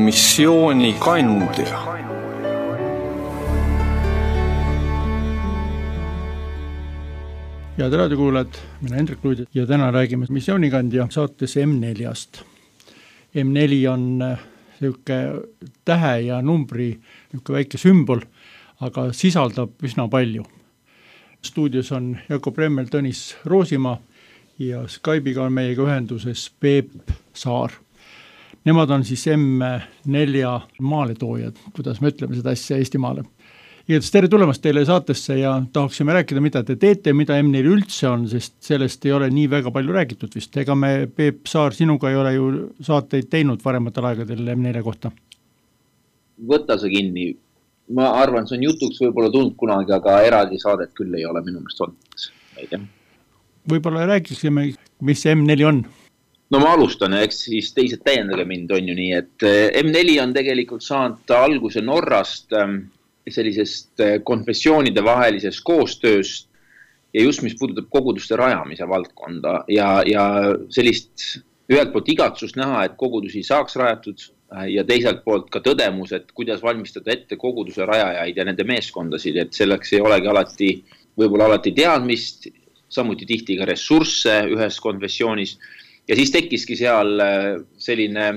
missioonikandja. Head raadiokuulajad, mina Hendrik Luid ja täna räägime missioonikandja saates M4-st. M4 on selline tähe ja numbri väike sümbol, aga sisaldab üsna palju. Stuudios on Jakob Remmel, Tõnis Roosimaa ja Skype'iga on meiega ühenduses Peep Saar. Nemad on siis M4 maaletoojad, kuidas me ütleme seda asja Eestimaale. Igatahes tere tulemast teile saatesse ja tahaksime rääkida, mida te teete, mida M4 üldse on, sest sellest ei ole nii väga palju räägitud vist. Ega me, Peep Saar, sinuga ei ole ju saateid teinud varematel aegadel M4 kohta. Võtta see kinni. Ma arvan, see on jutuks võib-olla tulnud kunagi, aga eraldi saadet küll ei ole minu meelest olnud. Võib-olla rääkisime, mis M4 on? No ma alustan, eks siis teised täiendage mind on ju nii, et M4 on tegelikult saanud alguse Norrast sellisest konfessioonide vahelisest koostööst ja just mis puudutab koguduste rajamise valdkonda ja sellist ühelt poolt igatsust näha, et kogudusi saaks rajatud ja teiselt poolt ka tõdemus, et kuidas valmistada ette koguduse rajajaid ja nende meeskondasid, et selleks ei olegi võib-olla alati teadmist, samuti tihti ka ressursse ühes konfessioonis ja siis tekkiski seal selline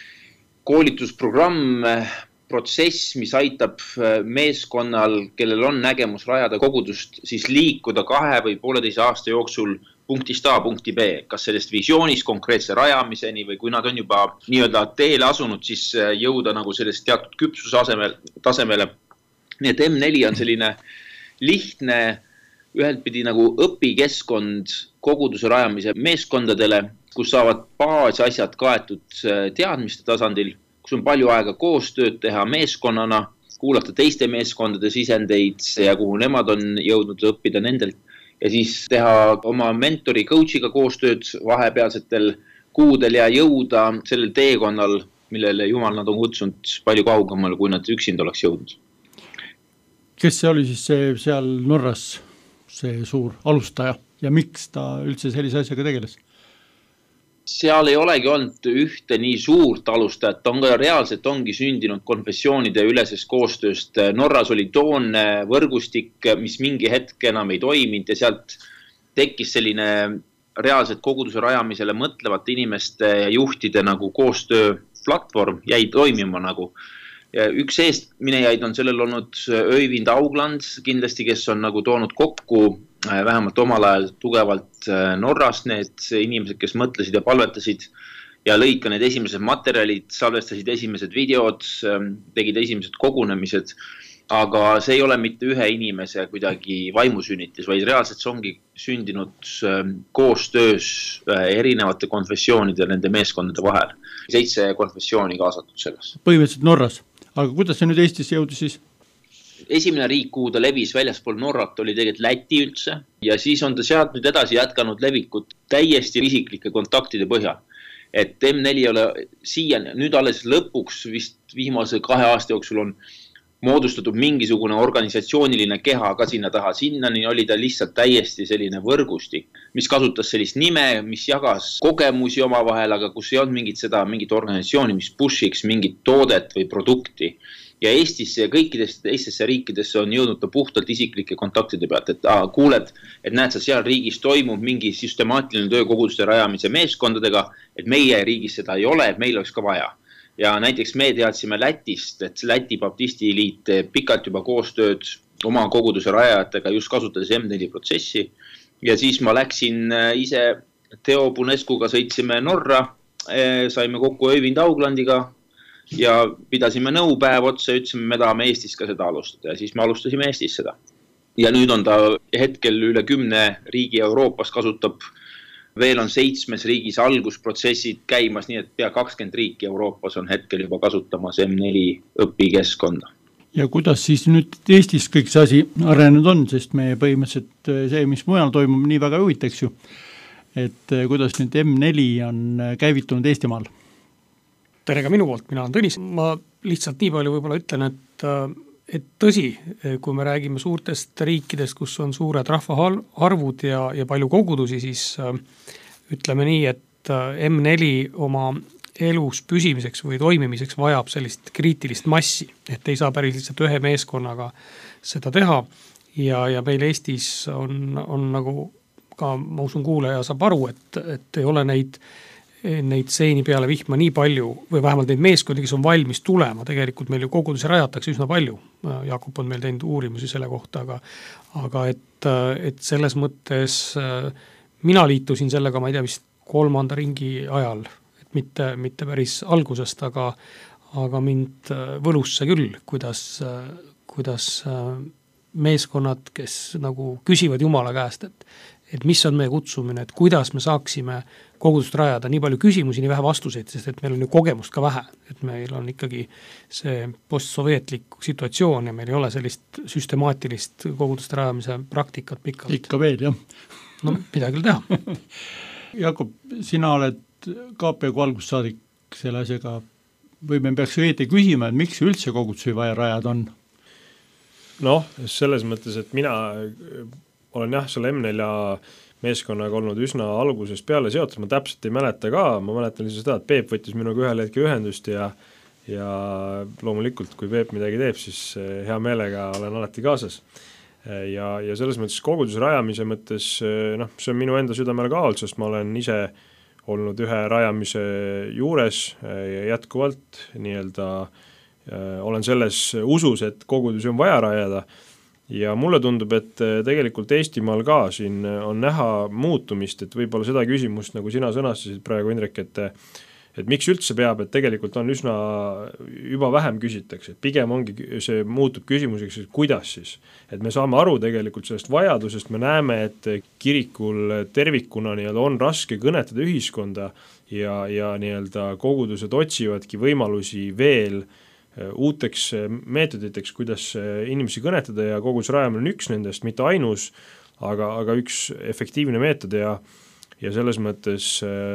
koolitusprogramm, protsess, mis aitab meeskonnal, kellel on nägemus rajada kogudust, siis liikuda 2 või 1,5 aasta jooksul punktist A punkti B, kas sellest visioonist konkreetse rajamiseni või kui nad on juba nii-öelda teele asunud, siis jõuda nagu sellest teatud küpsustasemele. Nii et M4 on selline lihtne, ühelt pidi nagu õpikeskkond koguduse rajamise meeskondadele, kus saavad baasasjad kaetud teadmiste tasandil, kus on palju aega koostööd teha meeskonnana, kuulata teiste meeskondade sisendeid ja kuhu nemad on jõudnud õppida nendelt ja siis teha oma mentori coachiga koostööd vahepealsetel kuudel ja jõuda sellel teekonnal, millele Jumal nad on kutsunud palju kaugemale, kui nad üksinda oleks jõudnud. Kes see oli siis seal Norras, see suur alustaja ja miks ta üldse sellise asjaga tegeles? Seal ei olegi olnud ühte nii suurt alustajat, on ka reaalselt ongi sündinud konfessioonide ülesest koostööst. Norras oli toonne võrgustik, mis mingi hetk enam ei toiminud ja sealt tekkis selline reaalselt koguduse rajamisele mõtlevate inimeste ja juhtide nagu koostööplatvorm jäi toimima nagu. Ja üks eestminejaid on sellel olnud Øyvind Augland, kindlasti, kes on nagu toonud kokku vähemalt omal ajal tugevalt Norrast need inimesed, kes mõtlesid ja palvetasid ja lõid ka need esimesed materjalid, salvestasid esimesed videod, tegid esimesed kogunemised, aga see ei ole mitte ühe inimese kuidagi vaimusünnitis, vaid reaalselt see ongi sündinud koostöös erinevate konfessioonide ja nende meeskondade vahel. 7 konfessiooni kaasatud selles. Põhimõtteliselt Norras, aga kuidas see nüüd Eestis jõudis siis? Esimene riik, kuhu ta levis väljaspool Norrat, oli tegelikult Läti üldse ja siis on ta sealt nüüd edasi jätkanud levikut täiesti isiklike kontaktide põhjal. Et M4 ei ole siiani, nüüd alles lõpuks vist viimase 2 aasta jooksul on moodustatud mingisugune organisatsiooniline keha ka sinna taha. Sinnani oli ta lihtsalt täiesti selline võrgustik, mis kasutas sellist nime, mis jagas kogemusi oma vahel, aga kus ei olnud mingit organisatsiooni, mis pushiks mingit toodet või produkti. Ja Eestisse ja kõikidesse teistesse riikidesse on jõudnud ta puhtalt isiklike kontaktide pealt, et kuuled, et näed sa seal riigis toimub mingi süstemaatiline töö koguduste rajamise meeskondadega, et meie riigis seda ei ole, et meil oleks ka vaja. Ja näiteks me teadsime Lätist, et Läti baptistiliit pikalt juba koostööd oma koguduse rajajatega just kasutades M4 protsessi ja siis ma läksin ise Teo Punescuga, sõitsime Norra, saime kokku Øyvind Auglandiga ja pidasime nõupäev otsa ja ütlesime, me tahame Eestis ka seda alustada ja siis me alustasime Eestis seda. Ja nüüd on ta hetkel üle 10 riigi Euroopas kasutab, veel on 7 riigis algusprotsessid käimas, nii et pea 20 riiki Euroopas on hetkel juba kasutamas M4 õpikeskkonda. Ja kuidas siis nüüd Eestis kõik see asi arenenud on, sest me põhimõtteliselt see, mis mujal toimub, nii väga huvitaks ju, et kuidas nüüd M4 on käivitunud Eestimaal? Tere ka minu poolt, mina olen Tõnis. Ma lihtsalt nii palju võib-olla ütlen, et tõsi, kui me räägime suurtest riikidest, kus on suured rahvaarvud ja palju kogudusi, siis ütleme nii, et M4 oma elus püsimiseks või toimimiseks vajab sellist kriitilist massi, et ei saa päris lihtsalt ühe meeskonnaga seda teha ja meil Eestis on nagu ka, ma usun, kuulaja saab aru, et ei ole neid seeni peale vihma nii palju või vähemalt neid meeskondi, kes on valmis tulema, tegelikult meil ju kogudusi rajatakse üsna palju. Jakob on meil teinud uurimusi selle kohta, aga et selles mõttes mina liitusin sellega, ma ei tea, vist 3. ringi ajal, et mitte päris algusest, aga mind võlus see küll, kuidas meeskonnad, kes nagu küsivad Jumala käest, et mis on meie kutsumine, et kuidas me saaksime kogudust rajada, nii palju küsimusi, nii vähe vastuseid, sest et meil on ju kogemust ka vähe, et meil on ikkagi see postsovetlik situatsioon ja meil ei ole sellist süstemaatilist koguduste rajamise praktikat pikalt. Ikka veel, jah. No mida küll teha. Jakob, sina oled KPK algussaadik selle asjaga, või me peaks õieti küsima, et miks üldse kogudusi vaja rajada on? Noh, selles mõttes, et mina olen jah, selle M4 meeskonnaga olnud üsna algusest peale seotud, ma täpselt ei mäleta ka, ma mäletan lihtsalt seda, et Peep võttis minuga ühel hetkel ühendust ja loomulikult, kui Peep midagi teeb, siis hea meelega olen alati kaasas. Ja selles mõttes koguduse rajamise mõttes, see on minu enda südamele ka olnud, sest ma olen ise olnud ühe rajamise juures jätkuvalt nii-öelda olen selles usus, et kogudusi on vaja rajada ja mulle tundub, et tegelikult Eestimaal ka siin on näha muutumist, et võib-olla seda küsimust, nagu sina sõnastasid praegu, Indrek, et miks üldse peab, et tegelikult on üsna juba vähem küsitakse, pigem ongi see muutub küsimuseks, et kuidas siis, et me saame aru tegelikult sellest vajadusest, me näeme, et kirikul tervikuna on raske kõnetada ühiskonda ja nii-öelda kogudused otsivadki võimalusi veel uuteks meetoditeks, kuidas inimesi kõnetada ja koguduse rajamine on üks nendest, mitte ainus, aga üks efektiivne meetod ja selles mõttes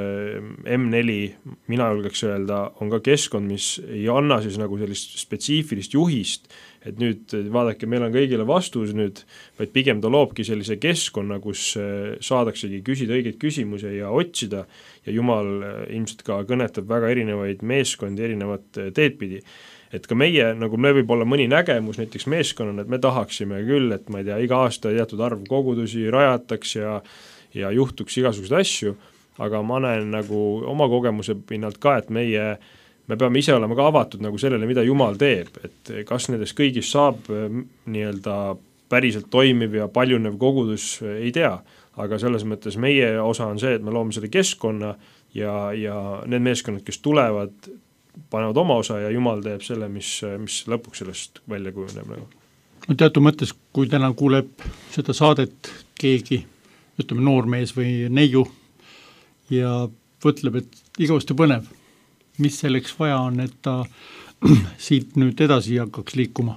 M4, mina julgeks öelda, on ka keskkond, mis ei anna siis nagu sellist spetsiifilist juhist, et nüüd vaadake, meil on kõigile vastus nüüd, vaid pigem ta loobki sellise keskkonna, kus saadaksegi küsida õigeid küsimusi ja otsida ja Jumal ilmselt ka kõnetab väga erinevaid meeskondi erinevat teed pidi. Et ka meie, nagu me võib olla mõni nägemus näiteks meeskonnana, et me tahaksime küll, et ma ei tea, iga aasta teatud arv kogudusi rajataks ja juhtuks igasuguseid asju, aga ma näen nagu oma kogemuse pinnalt ka, et me peame ise olema ka avatud nagu sellele, mida Jumal teeb, et kas nendest kõigis saab nii-öelda päriselt toimiv ja paljunev kogudus, ei tea, aga selles mõttes meie osa on see, et me loome selle keskkonna ja need meeskonnad, kes tulevad, panevad oma osa ja Jumal teeb selle, mis lõpuks sellest välja kujuneb. No teatud mõttes, kui täna kuuleb seda saadet keegi, ütleme noormees või neiu ja mõtleb, et igavesti põnev, mis selleks vaja on, et ta siit nüüd edasi hakkaks liikuma?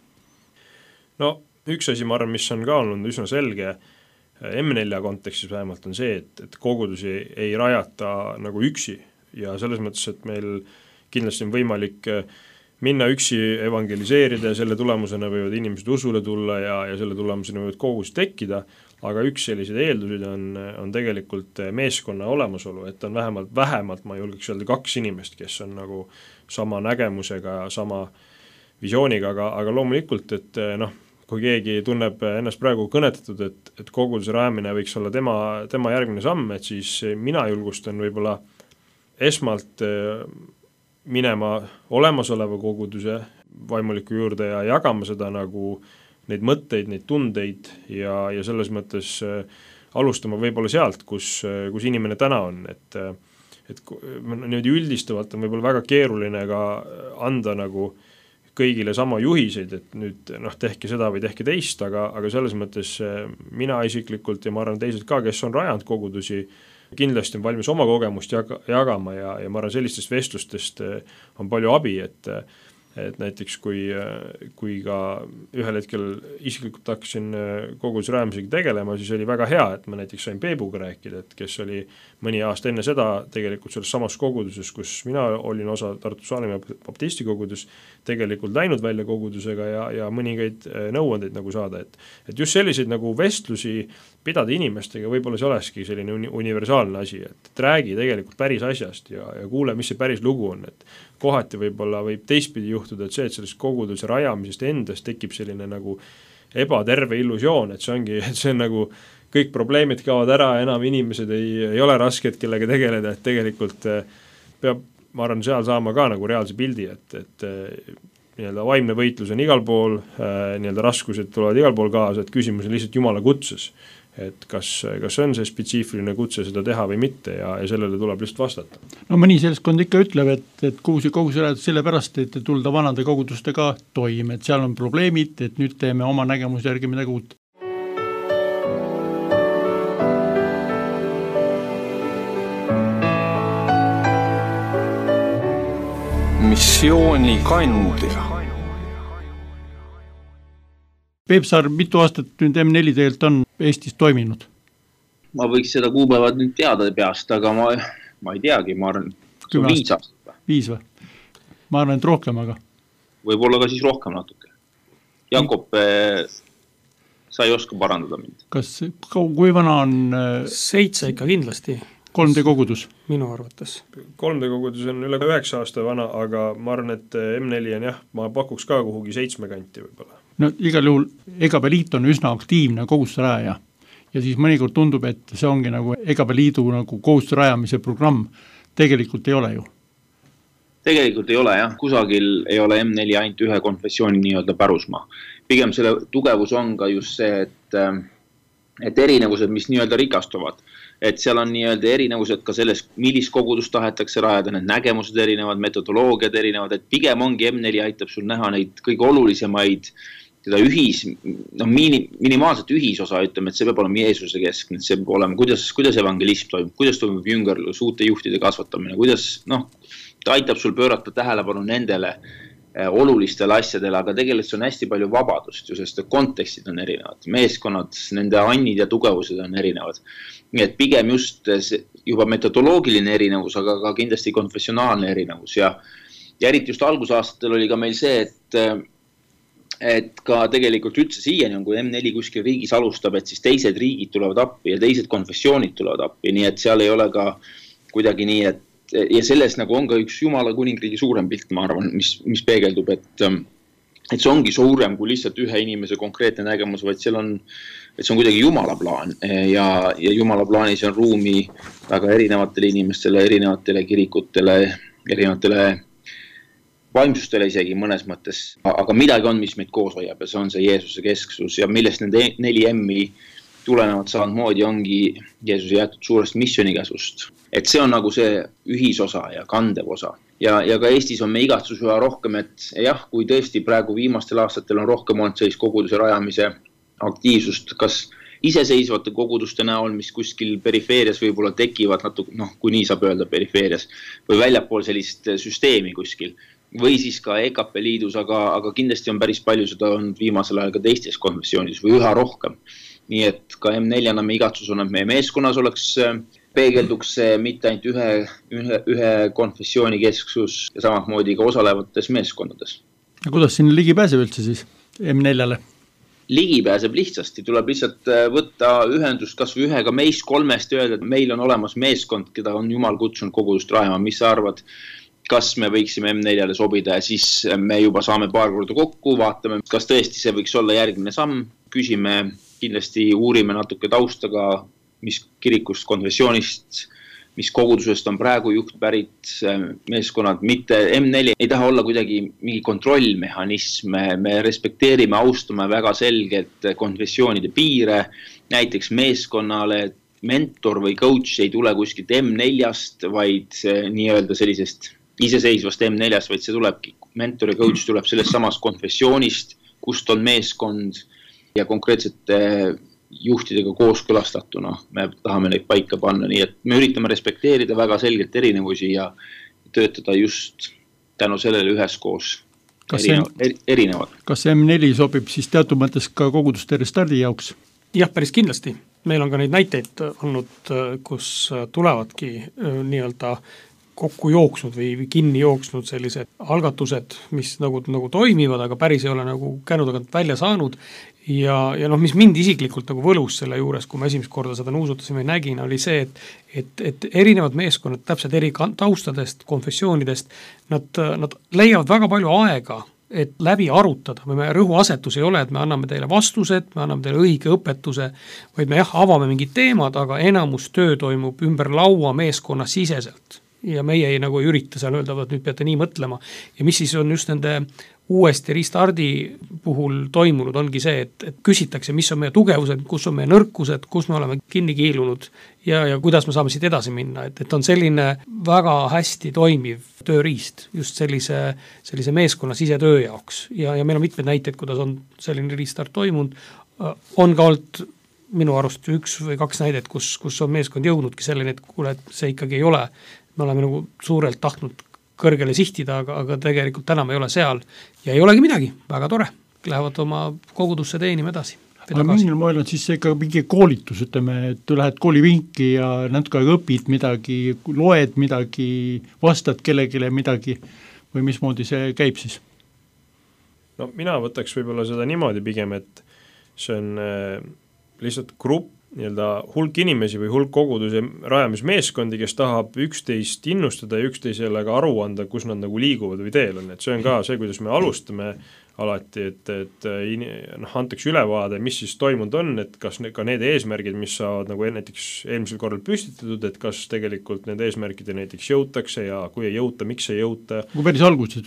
No üks asi, ma arvan, mis on ka olnud üsna selge M4 kontekstis vähemalt on see, et kogudusi ei rajata nagu üksi ja selles mõttes, et meil kindlasti on võimalik minna üksi evangeliseerida ja selle tulemusena võivad inimesed usule tulla ja selle tulemusena võivad kogudused tekkida, aga üks sellised eeldused on tegelikult meeskonna olemasolu, et on vähemalt ma julgeks öelda 2 inimest, kes on nagu sama nägemusega ja sama visiooniga, aga loomulikult, et kui keegi tunneb ennast praegu kõnetatud, et koguduse rajamine võiks olla tema järgmine samm, et siis mina julgustan võib-olla esmalt minema olemasoleva koguduse vaimuliku juurde ja jagama seda nagu neid mõtteid, neid tundeid ja selles mõttes alustama võib-olla sealt, kus inimene täna on, et niimoodi üldistavalt on võib-olla väga keeruline ka anda nagu kõigile sama juhiseid, et nüüd tehke seda või tehke teist, aga selles mõttes mina isiklikult ja ma arvan teised ka, kes on rajanud kogudusi, kindlasti on valmis oma kogemust jagama ja ma arvan sellistest vestlustest on palju abi, et näiteks kui ka ühel hetkel isiklikult hakkasin koguduse rajamisega tegelema, siis oli väga hea, et ma näiteks sain Peebuga rääkida, et kes oli mõni aasta enne seda tegelikult selles samas koguduses, kus mina olin osa Tartu Saalemaa baptisti kogudus, tegelikult läinud välja kogudusega ja mõningaid nõuandeid nagu saada, et just selliseid nagu vestlusi pidada inimestega, võib-olla see olekski selline universaalne asi, et räägi tegelikult päris asjast ja kuule, mis see päris lugu on, et kohati võib-olla võib teistpidi juhtuda, et sellest koguduse rajamisest endast tekib selline nagu ebaterve illusioon, et see on nagu kõik probleemid kaovad ära, enam inimesed ei ole rasked, kellega tegeleda, et tegelikult peab, ma arvan, seal saama ka nagu reaalse pildi, et nii-öelda vaimne võitlus on igal pool, nii-öelda raskused tulevad igal pool kaasa, et küsimus on lihtsalt Jumala kutses, et kas on see spetsiifiline kutse seda teha või mitte ja sellele tuleb lihtsalt vastata. No mõni seltskond ikka ütleb, et kogus rajad sellepärast, et tulda vanade kogudustega toime, et seal on probleemid, et nüüd teeme oma nägemuse järgi midagi uut. Missioonikandja. Peep Saar, mitu aastat nüüd M4 tegelikult on Eestis toiminud? Ma võiks seda kuupäevad nüüd teada peast, aga ma ei teagi, ma arvan, 5 aastat. 5 või? Ma arvan, et rohkem, aga... Võib-olla ka siis rohkem natuke. Jakob, sa ei oska parandada mind. Kui vana on... 7 ikka kindlasti. 3D kogudus? Minu arvates. 3D kogudus on üle 9 aasta vana, aga ma arvan, et M4 on ma pakuks ka kuhugi 7 kanti võib-olla. No igal juhul EGB liit on üsna aktiivne koguduste rajaja ja siis mõnikord tundub, et see ongi nagu EGB liidu nagu koguduste rajamise programm. Tegelikult ei ole ju. Tegelikult ei ole jah, kusagil ei ole M4 ainult ühe konfessiooni nii-öelda pärusmaa. Pigem selle tugevus on ka just see, et erinevused, mis nii-öelda rikastuvad, et seal on nii-öelda erinevused ka selles, millist kogudust tahetakse rajada, need nägemused erinevad, metodoloogiad erinevad, et pigem ongi M4 aitab sul näha neid kõige olulisemaid seda minimaalset ühisosa, ütleme, et see peab olema Jeesuse keskne, see peab olema, kuidas evangelism toimub, kuidas toimub jüngerlus, uute juhtide kasvatamine, kuidas, ta aitab sul pöörata tähelepanu nendele olulistele asjadele, aga tegelikult on hästi palju vabadust, ju, sest kontekstid on erinevad, meeskonnad, nende annid ja tugevused on erinevad. Nii et pigem just juba metodoloogiline erinevus, aga ka kindlasti konfessionaalne erinevus ja eriti just algusaastatel oli ka meil see, et ka tegelikult üldse siiani on, kui M4 kuskil riigis alustab, et siis teised riigid tulevad appi ja teised konfessioonid tulevad appi, nii et seal ei ole ka kuidagi nii, et ja selles nagu on ka üks Jumala kuningriigi suurem pilt, ma arvan, mis peegeldub, et see ongi suurem kui lihtsalt ühe inimese konkreetne nägemus, vaid see on kuidagi Jumala plaan ja Jumala plaanis on ruumi väga erinevatele inimestele, erinevatele kirikutele, erinevatele vaimsustele isegi mõnes mõttes, aga midagi on, mis meid koos hoiab ja see on see Jeesuse kesksus ja millest nende 4M-i tulenevad samamoodi ongi Jeesuse jäetud suurest missionikäsust. Et see on nagu see ühisosa ja kandev osa. Ja ka Eestis on me igatsus üha rohkem, et jah, kui tõesti praegu viimastel aastatel on rohkem olnud sellist koguduse rajamise aktiivsust, kas iseseisvate koguduste näol, mis kuskil perifeerias võib-olla tekivad natuke, kui nii saab öelda perifeerias, või väljapool sellist süsteemi kuskil, või siis ka EKP liidus, aga kindlasti on päris palju seda on viimasel ajal ka teistes konfessioonides või üha rohkem. Nii et ka M4-na me igatsus on, et meie meeskonnas oleks peegelduks mitte ainult ühe konfessiooni kesksus ja samamoodi ka osalevates meeskondades. Ja kuidas sinna ligi pääseb üldse siis M4-le? Ligi pääseb lihtsasti, tuleb lihtsalt võtta ühendust kas või ühega meist 3 ja öelda, et meil on olemas meeskond, keda on Jumal kutsunud kogudust rajama, mis sa arvad, kas me võiksime M4-le sobida ja siis me juba saame paar korda kokku, vaatame, kas tõesti see võiks olla järgmine samm, küsime, kindlasti uurime natuke taustaga, mis kirikust, konfessioonist, mis kogudusest on praegu juht pärit meeskonnad, mitte M4 ei taha olla kuidagi mingi kontrollmehhanism, me respekteerime, austame väga selgelt konfessioonide piire, näiteks meeskonnale mentor või coach ei tule kuskilt M4-st, vaid nii-öelda sellisest iseseisvast M4-st, vaid see tulebki, mentor ja coach tuleb sellest samast konfessioonist, kust on meeskond ja konkreetsete juhtidega kooskõlastatuna me tahame neid paika panna, nii et me üritame respekteerida väga selgelt erinevusi ja töötada just tänu sellele üheskoos erinevad. Kas M4 sobib siis teatud mõttes ka koguduste restardi jaoks? Jah, päris kindlasti. Meil on ka neid näiteid olnud, kus tulevadki nii-öelda kokku jooksnud või kinni jooksnud sellised algatused, mis nagu toimivad, aga päris ei ole nagu känudagant välja saanud ja mis mind isiklikult nagu võlus selle juures, kui ma esimest korda seda nuusutasime ja nägin, oli see, et erinevad meeskonnad täpselt eri taustadest, konfessioonidest, nad leiavad väga palju aega, et läbi arutada, või meie rõhuasetus ei ole, et me anname teile vastused, me anname teile õige õpetuse, vaid me avame mingid teemad, aga enamus töö toimub ümber laua meeskonna siseselt. Ja meie ei ürita seal öelda, et nüüd peate nii mõtlema. Ja mis siis on just nende uuesti restardi puhul toimunud, ongi see, et küsitakse, mis on meie tugevused, kus on meie nõrkused, kus me oleme kinni kiilunud ja kuidas me saame siit edasi minna. Et on selline väga hästi toimiv tööriist just sellise meeskonna sisetöö jaoks. Ja meil on mitmed näited, kuidas on selline restart toimunud. On ka olnud minu arust 1 või 2 näidet, kus on meeskond jõudnudki selleni, et kuule, et see ikkagi ei ole. Me oleme nagu suurelt tahtnud kõrgele sihtida, aga tegelikult täna me ei ole seal ja ei olegi midagi, väga tore. Lähevad oma kogudusse teenima edasi. Aga mingil moel on siis ikka mingi koolitus, ütleme, et tu lähed koolivinki ja natuke õpid midagi, loed midagi, vastad kellegile midagi või mismoodi see käib siis? No mina võtaks võib-olla seda niimoodi pigem, et see on lihtsalt grupp, nii-öelda hulk inimesi või hulk koguduse rajamismeeskondi, kes tahab üksteist innustada ja üksteisele ka aru anda, kus nad nagu liiguvad või teel on, et see on ka see, kuidas me alustame alati, et antakse ülevaade, mis siis toimunud on, et kas ka need eesmärgid, mis saavad nagu näiteks eelmisel korral püstitatud, et kas tegelikult need eesmärgid näiteks jõutakse ja kui ei jõuta, miks ei jõuta. Kui päris alguses,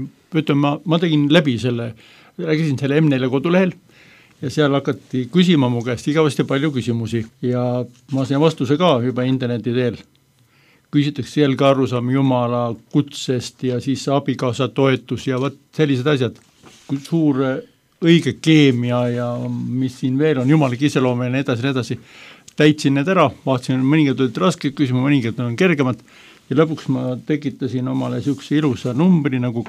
ma tegin läbi rääkisin selle M4 kodulehel, ja seal hakati küsima mu käest igavesti palju küsimusi ja ma sain vastuse ka juba interneti teel. Küsitakse selge arusaam Jumala kutsest ja siis abikaasa toetus ja võt sellised asjad. Suur õige keemia ja mis siin veel on, jumalike iseloomeline edasi. Täitsin need ära, vaatasin, mõningad olid rasked küsima, mõningad on kergemad ja lõpuks ma tekitasin omale niisuguse ilusa numbri nagu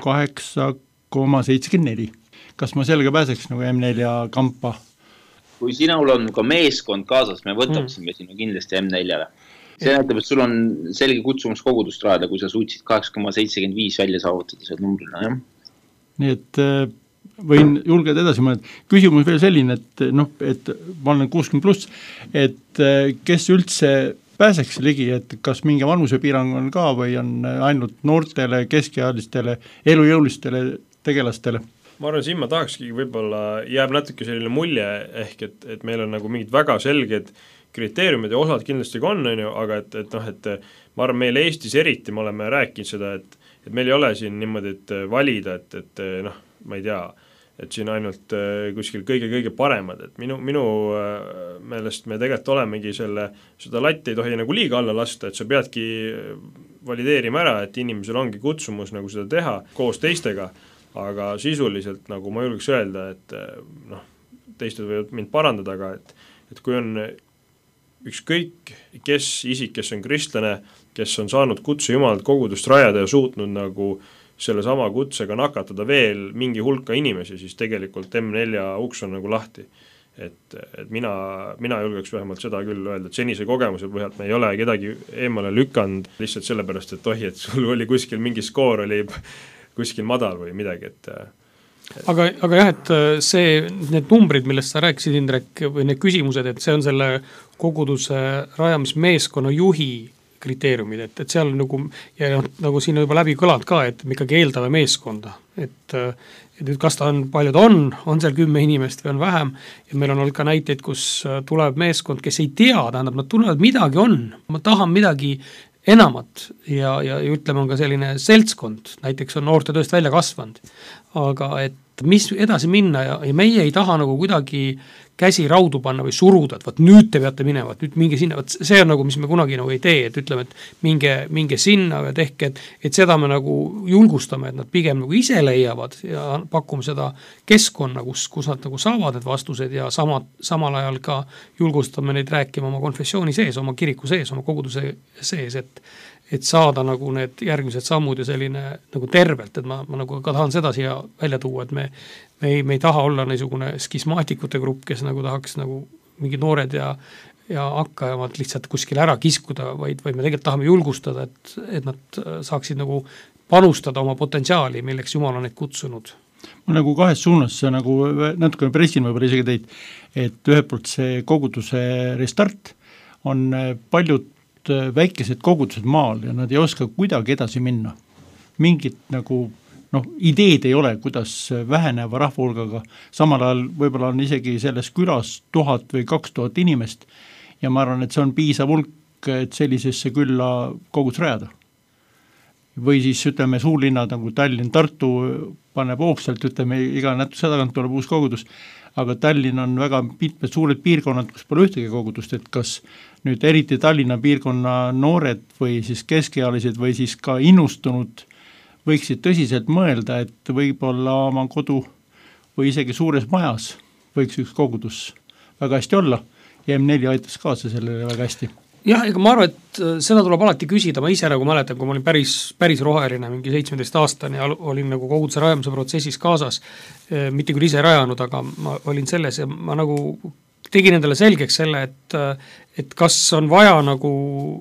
8,74. Kas ma sellega pääseks nagu M4 kampa? Kui sinul on ka meeskond kaasas, me võtaksime sinu kindlasti M4-le. See näitab, et sul on selge kutsumus kogudust rajada, kui sa suutsid 8,75 välja saavutada selle numbrina, jah? Nii et võin julgeda edasi mõelda. Küsimus veel selline, et ma olen 60+, et kes üldse pääseks ligi, et kas mingi vanusepiirang on ka või on ainult noortele, keskealistele, elujõulistele tegelastele? Ma arvan, siin ma tahakski võib-olla jääb natuke selline mulje ehk, et meil on nagu mingid väga selged kriteeriumid ja osad kindlasti on, aga et ma arvan, meil Eestis eriti me oleme rääkinud seda, et meil ei ole siin niimoodi, et valida, et ma ei tea, et siin ainult kuskil kõige paremad, et minu meelest me tegelikult olemegi seda latti ei tohi nagu liiga alla lasta, et sa peadki valideerima ära, et inimesel ongi kutsumus nagu seda teha koos teistega, aga sisuliselt nagu ma julgeks öelda, et teised võivad mind parandada, aga et kui on ükskõik kes on kristlane, kes on saanud kutse Jumalalt kogudust rajada ja suutnud nagu selle sama kutsega nakatada veel mingi hulka inimesi, siis tegelikult M4 uks on nagu lahti. Et mina julgeks vähemalt seda küll öelda, et senise kogemuse põhjalt me ei ole kedagi eemale lükanud lihtsalt sellepärast, et sul oli kuskil mingi skoor oli kuskil madal või midagi, Aga jah, et need numbrid, millest sa rääkisid, Indrek, või need küsimused, et see on selle koguduse rajamismeeskonna juhi kriteeriumid, et seal nagu siin on juba läbi kõlanud ka, et me ikkagi eeldame meeskonda, et kas ta on, palju ta on seal 10 inimest või on vähem ja meil on olnud ka näiteid, kus tuleb meeskond, kes ei tea, tähendab, nad tunnevad midagi on, ma tahan midagi enamat ja ütleme, on ka selline seltskond, näiteks on noortetööst välja kasvanud, aga et mis edasi minna ja meie ei taha nagu kuidagi käsi raudu panna või suruda, et vaat nüüd te peate minema, et nüüd minge sinna, vaat see on nagu, mis me kunagi nagu ei tee, et ütleme, et minge sinna ja tehke, et seda me nagu julgustame, et nad pigem nagu ise leiavad ja pakume seda keskkonna, kus nad nagu saavad need vastused ja samal ajal ka julgustame neid rääkima oma konfessiooni sees, oma kiriku sees, oma koguduse sees, et saada nagu need järgmised sammud ja selline nagu tervelt, et ma nagu ka tahan seda siia välja tuua, et me ei taha olla niisugune skismaatikute grupp, kes nagu tahaks nagu mingid noored ja hakkajamad lihtsalt kuskil ära kiskuda, vaid me tegelikult tahame julgustada, et nad saaksid nagu panustada oma potentsiaali, milleks Jumal on neid kutsunud. Ma nagu kahes suunas, see nagu natukene pressin võib-olla isegi teid, et ühelt poolt see koguduse restart on paljud väikesed kogudused maal ja nad ei oska kuidagi edasi minna. Mingit nagu ideed ei ole, kuidas väheneva rahvahulgaga, samal ajal võib-olla on isegi selles külas 1000 või 2000 inimest ja ma arvan, et see on piisav hulk, et sellisesse külla kogudus rajada. Või siis ütleme suurlinnad nagu Tallinn, Tartu paneb hoogsalt, ütleme iga nätuse tagant tuleb uus kogudus, aga Tallinn on väga mitmed suured piirkonnad, kus pole ühtegi kogudust, et kas nüüd eriti Tallinna piirkonna noored või siis keskealised või siis ka innustunud võiksid tõsiselt mõelda, et võib-olla oma kodu või isegi suures majas võiks üks kogudus väga hästi olla ja M4 aitas kaasa sellele väga hästi. Jah, ega ma arvan, et seda tuleb alati küsida, ma ise nagu mäletan, kui ma olin päris roheline, mingi 17 aastani ja olin nagu koguduse rajamise protsessis kaasas, mitte küll ise rajanud, aga ma olin selles ja ma nagu tegin endale selgeks selle, et kas on vaja nagu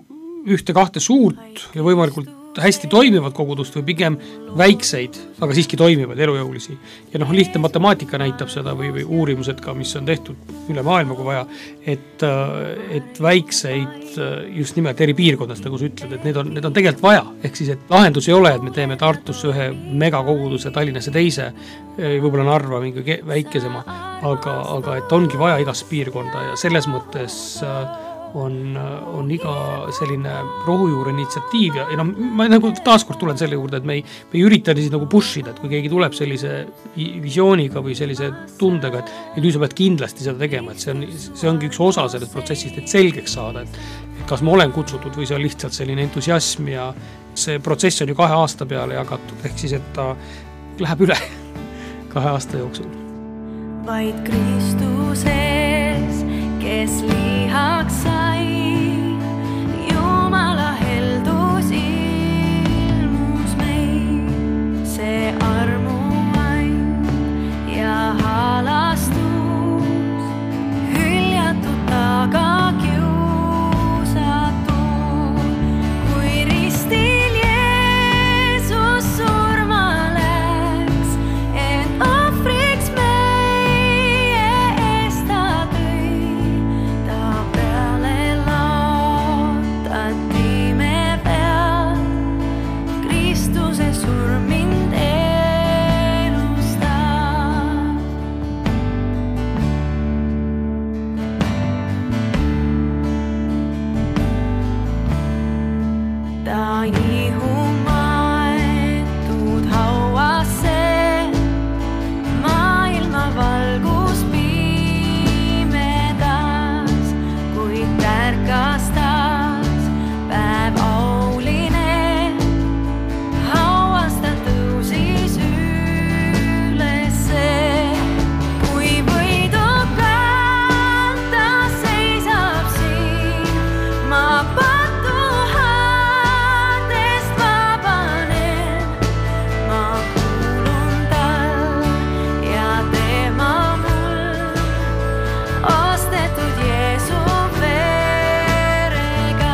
1-2 suurt ja võimalikult hästi toimivad kogudust või pigem väikseid, aga siiski toimivad, elujõulisi. Ja lihtne matemaatika näitab seda või uurimused ka, mis on tehtud üle maailma kui vaja, et väikseid just nimelt eri piirkondast, nagu sa ütled, et need on tegelikult vaja. Ehk siis, et lahendus ei ole, et me teeme Tartusse ühe megakoguduse, Tallinnasse teise, võib-olla Narva mingi väikesema, aga et ongi vaja igast piirkonda ja selles mõttes on iga selline rohujuure initsiatiiv ja ma nagu taaskord tulen selle juurde, et me ei ürita siis nagu pushida, et kui keegi tuleb sellise visiooniga või sellise tundega, et nüüd sa pead kindlasti seda tegema, et see ongi üks osa sellest protsessist, et selgeks saada, et kas ma olen kutsutud või see on lihtsalt selline entusiasm ja see protsess on ju 2 aasta peale jagatud, ehk siis, et ta läheb üle 2 aasta jooksul. Vaid Kristuses, kes lihaks sai, Jumala heldus ilmus meil, see armuain ja halastus, hüljatud taga kiusatud, kui ristil Jeesus surma läks, et ohvriks meie eest ta tõi, ta peale lootati me peal, Kristuse surm mind elustab. Ta ihumaetud hauasse, maailma valgus pimedas, kuid tärkas taas päev auline, hauast ta tõusis ülesse, kui võidukalt ta seisab siin, ma patuhadest vabanen, ma kuulun tal ja tema mul, ostetud Jeesu verega.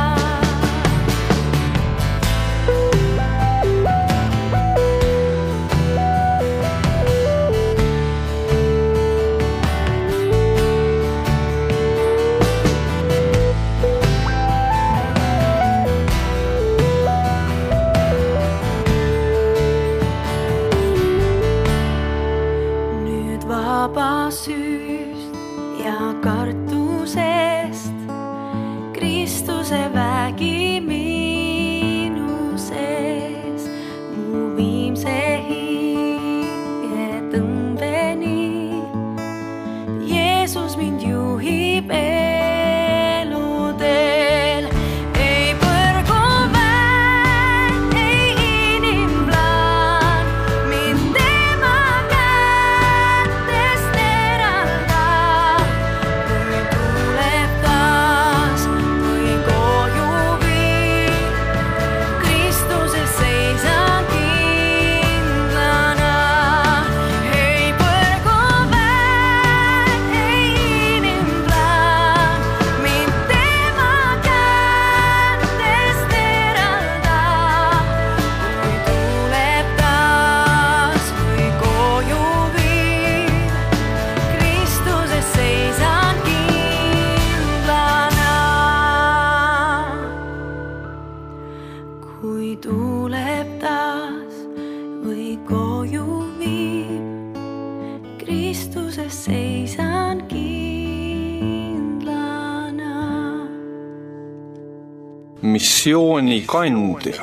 Nüüd vaba süüst ja kartusest, Kristuse vägi minu sees, mu viimse hinge tõmbab viib eluteel. Ei põrgu väed, ei inimplaan, mind tema kätest eraldab. Kui tuleb taas, kui koju viib, Kristuses seisan kindlana. Ei põrgu väed, ei inimplaan, mind tema kätest eraldab. Kui tuleb taas, kui koju viib, Kristuses seisan kindlana. Kui tuleb taas või koju viib, Kristuses seisan kindlana. Missioonikandja.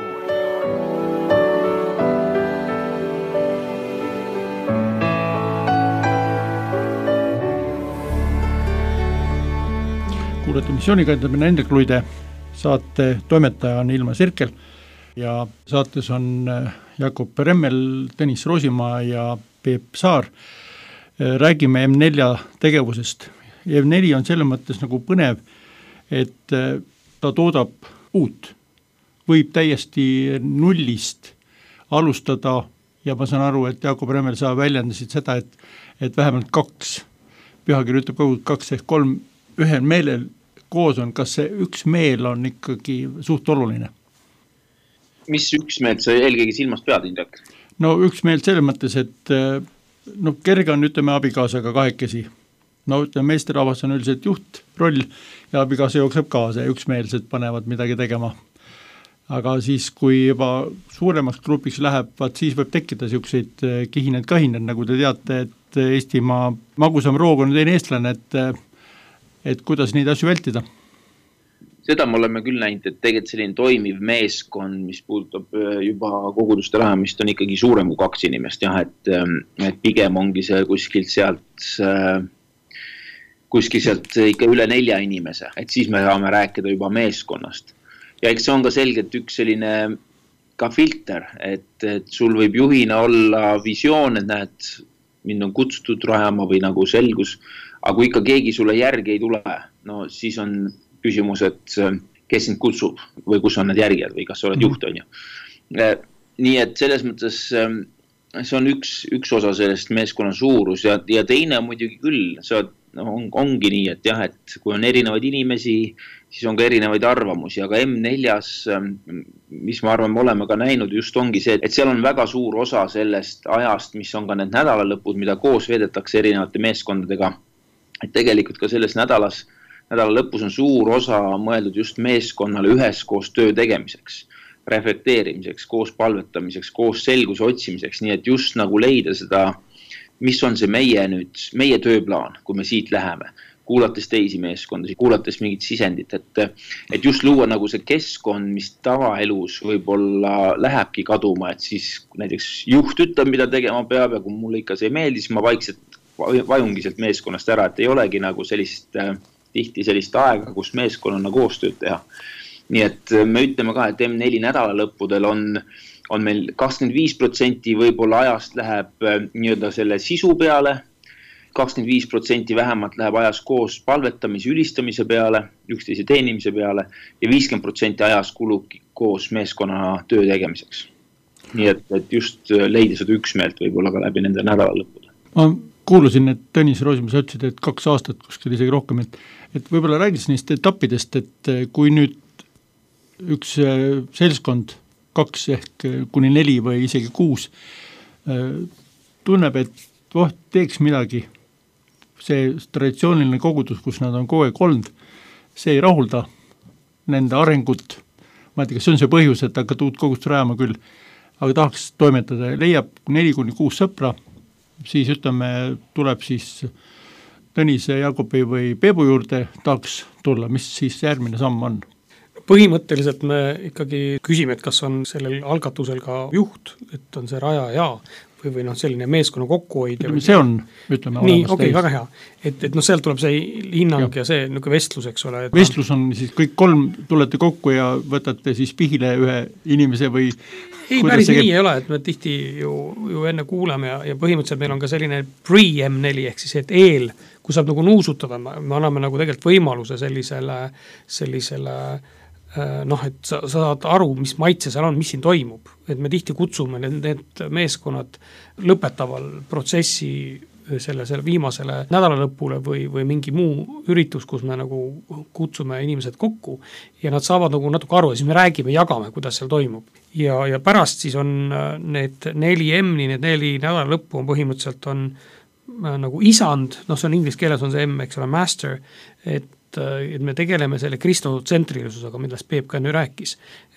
Kuulete Missioonikandja, mina Hendrik Luide, saate toimetaja on Ilma Sirkel ja saates on Jakob Remmel, Tõnis Roosimaa ja Peep Saar. Räägime M4 tegevusest. M4 on selles mõttes nagu põnev, et ta toodab uut. Võib täiesti nullist alustada ja ma saan aru, et Jakob Remmel sa väljendasid seda, et vähemalt 2, pühakiri ütleb kogu 2 ehk 3 ühel meelel koos on. Kas see üks meel on ikkagi suht oluline? Mis üksmeelt sa eelkõige silmas pead, Indrek? No üks meelt selles mõttes, et kerge on ütleme abikaasaga kahekesi. No ütleme, meesterahvas on üldiselt juht roll ja abikaasa jookseb kaasa ja üksmeelselt panevad midagi tegema. Aga siis, kui juba suuremaks grupiks läheb, siis võib tekkida selliseid kihined-kahined, nagu te teate, et Eestimaa magusam roog on teine eestlane, et kuidas neid asju vältida? Seda me oleme küll näinud, et tegelikult selline toimiv meeskond, mis puudutab juba koguduste rajamist, on ikkagi suurem kui 2 inimest. Jah, et pigem ongi see kuskilt sealt ikka üle 4 inimese, et siis me saame rääkida juba meeskonnast. Ja eks see on ka selgelt üks selline ka filter, et sul võib juhina olla visioon, et näed, mind on kutsutud rajama või nagu selgus, aga kui ikka keegi sulle järgi ei tule, no siis on küsimus, et kes sind kutsub või kus on need järgijad või kas sa oled juht, on ju. Nii et selles mõttes see on üks osa sellest meeskonna suurus ja teine muidugi küll, see ongi nii, et jah, et kui on erinevaid inimesi, siis on ka erinevaid arvamusi, aga M4-s, mis ma arvan, me oleme ka näinud, just ongi see, et seal on väga suur osa sellest ajast, mis on ka need nädalalõpud, mida koos veedetakse erinevate meeskondadega. Et tegelikult ka selles nädala lõpus on suur osa mõeldud just meeskonnale üheskoos töö tegemiseks, reflekteerimiseks, koos palvetamiseks, koos selguse otsimiseks, nii et just nagu leida seda, mis on see meie tööplaan, kui me siit läheme, kuulates teisi meeskondasid, kuulates mingit sisendit, et just luua nagu see keskkond, mis tavaelus võib-olla lähebki kaduma, et siis näiteks juht ütleb, mida tegema peab ja kui mulle ikka see ei meeldi, siis ma vaikselt vajungi sealt meeskonnast ära, et ei olegi nagu tihti sellist aega, kus meeskonnana koostööd teha. Nii et me ütleme ka, et M4 nädalalõppudel on meil 25% võib-olla ajast läheb nii-öelda selle sisu peale, 25% vähemalt läheb ajas koos palvetamise, ülistamise peale, üksteise teenimise peale ja 50% ajas kulub koos meeskonna töö tegemiseks. Nii et just leida seda üksmeelt võib-olla ka läbi nende nädalalõppude. Ma kuulusin, et Tõnis Roosimaa sa ütlesid, et 2 aastat kuskil isegi rohkem, et võib-olla räägis neist etappidest, et kui nüüd üks selskond 2 ehk kuni 4 või isegi 6 tunneb, et teeks midagi, see traditsiooniline kogudus, kus nad on kogu aeg olnud, see ei rahulda nende arengut, ma ei tea, kas see on see põhjus, et hakkad uut kogudust rajama küll, aga tahaks toimetada, leiab 4-6 sõpra, siis ütleme, tuleb siis Tõnise, Jakobi või Peebu juurde, tahaks tulla, mis siis järgmine samm on? Põhimõtteliselt me ikkagi küsime, et kas on sellel algatusel ka juht, et on see rajaja või noh, selline meeskonna kokkuhoid. See on, ütleme, nii, okei, väga hea. Et noh, sealt tuleb see hinnang ja see niisugune vestlus, eks ole. Vestlus on siis kõik 3 tulete kokku ja võtate siis pihile ühe inimese või ei, päris nii ei ole, et me tihti ju enne kuuleme ja põhimõtteliselt meil on ka selline pre-M4 ehk siis, et kui saab nagu nuusutada, me anname nagu tegelikult võimaluse sellisele noh, et sa saad aru, mis maitse seal on, mis siin toimub. Et me tihti kutsume need meeskonnad lõpetaval protsessi selle viimasele nädalalõpule või mingi muu üritus, kus me nagu kutsume inimesed kokku ja nad saavad nagu natuke aru ja siis me räägime, jagame, kuidas seal toimub. Ja pärast siis on need 4M-ni, need 4 nädalalõppu on põhimõtteliselt on nagu isand, noh see on inglise keeles on see M, eks ole, master, et me tegeleme selle kristotsentrilisusega, millest Peep ka enne rääkis.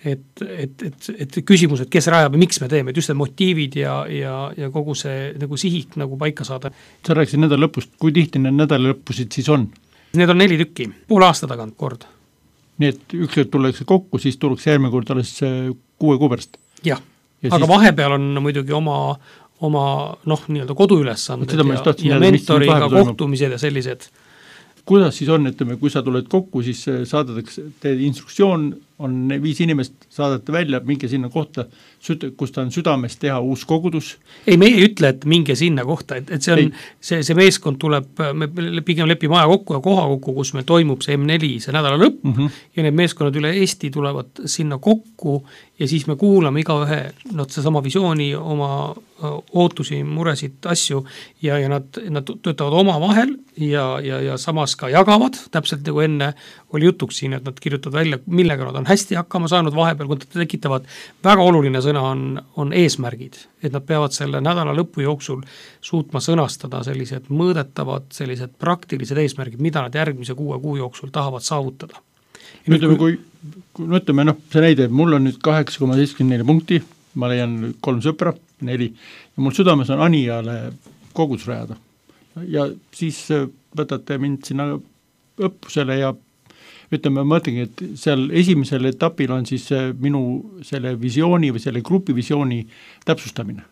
Et küsimus, et kes rajab ja miks me teeme, et just need motiivid ja kogu see nagu sihik nagu paika saada. Sa rääkisid nädalalõpust, kui tihti need nädalalõppusid siis on? Need on 4 tükki, poole aasta tagant kord. Nii et ükskord tullakse kokku, siis tullakse järgmine kord alles 6 kuu pärast? Jah, aga siis vahepeal on muidugi oma noh, nii-öelda koduülesanded ja mentoriga kohtumised ja sellised. Kuidas siis on, ütleme, kui sa tuled kokku, siis saadatakse, teed instruktsioon, on 5 inimest, saadate välja, minge sinna kohta, kus ta on südames teha uus kogudus. Ei, me ei ütle, et minge sinna kohta, et see on, see meeskond tuleb, me pigem lepime aja kokku ja koha kokku, kus meil toimub see M4, see nädala lõpp ja need meeskonnad üle Eesti tulevad sinna kokku ja siis me kuulame igaühe, seesama visiooni, oma ootusi, muresid, asju ja nad töötavad oma vahel ja samas ka jagavad, täpselt nagu enne oli jutuks siin, et nad kirjutavad välja, millega nad on hästi hakkama saanud vahepeal, kui nad tekitavad, väga oluline sõna on eesmärgid, et nad peavad selle nädala lõpu jooksul suutma sõnastada sellised mõõdetavad, sellised praktilised eesmärgid, mida nad järgmise 6 kuu jooksul tahavad saavutada. Ütleme, see näide, mul on nüüd 8,74 punkti, ma leian 3 sõpra, 4, ja mul südames on Anijale kogus rajada. Ja siis võtate mind sinna õppusele ja ütleme, ma mõtlengi, et seal esimesel etapil on siis minu selle visiooni või selle grupi visiooni täpsustamine.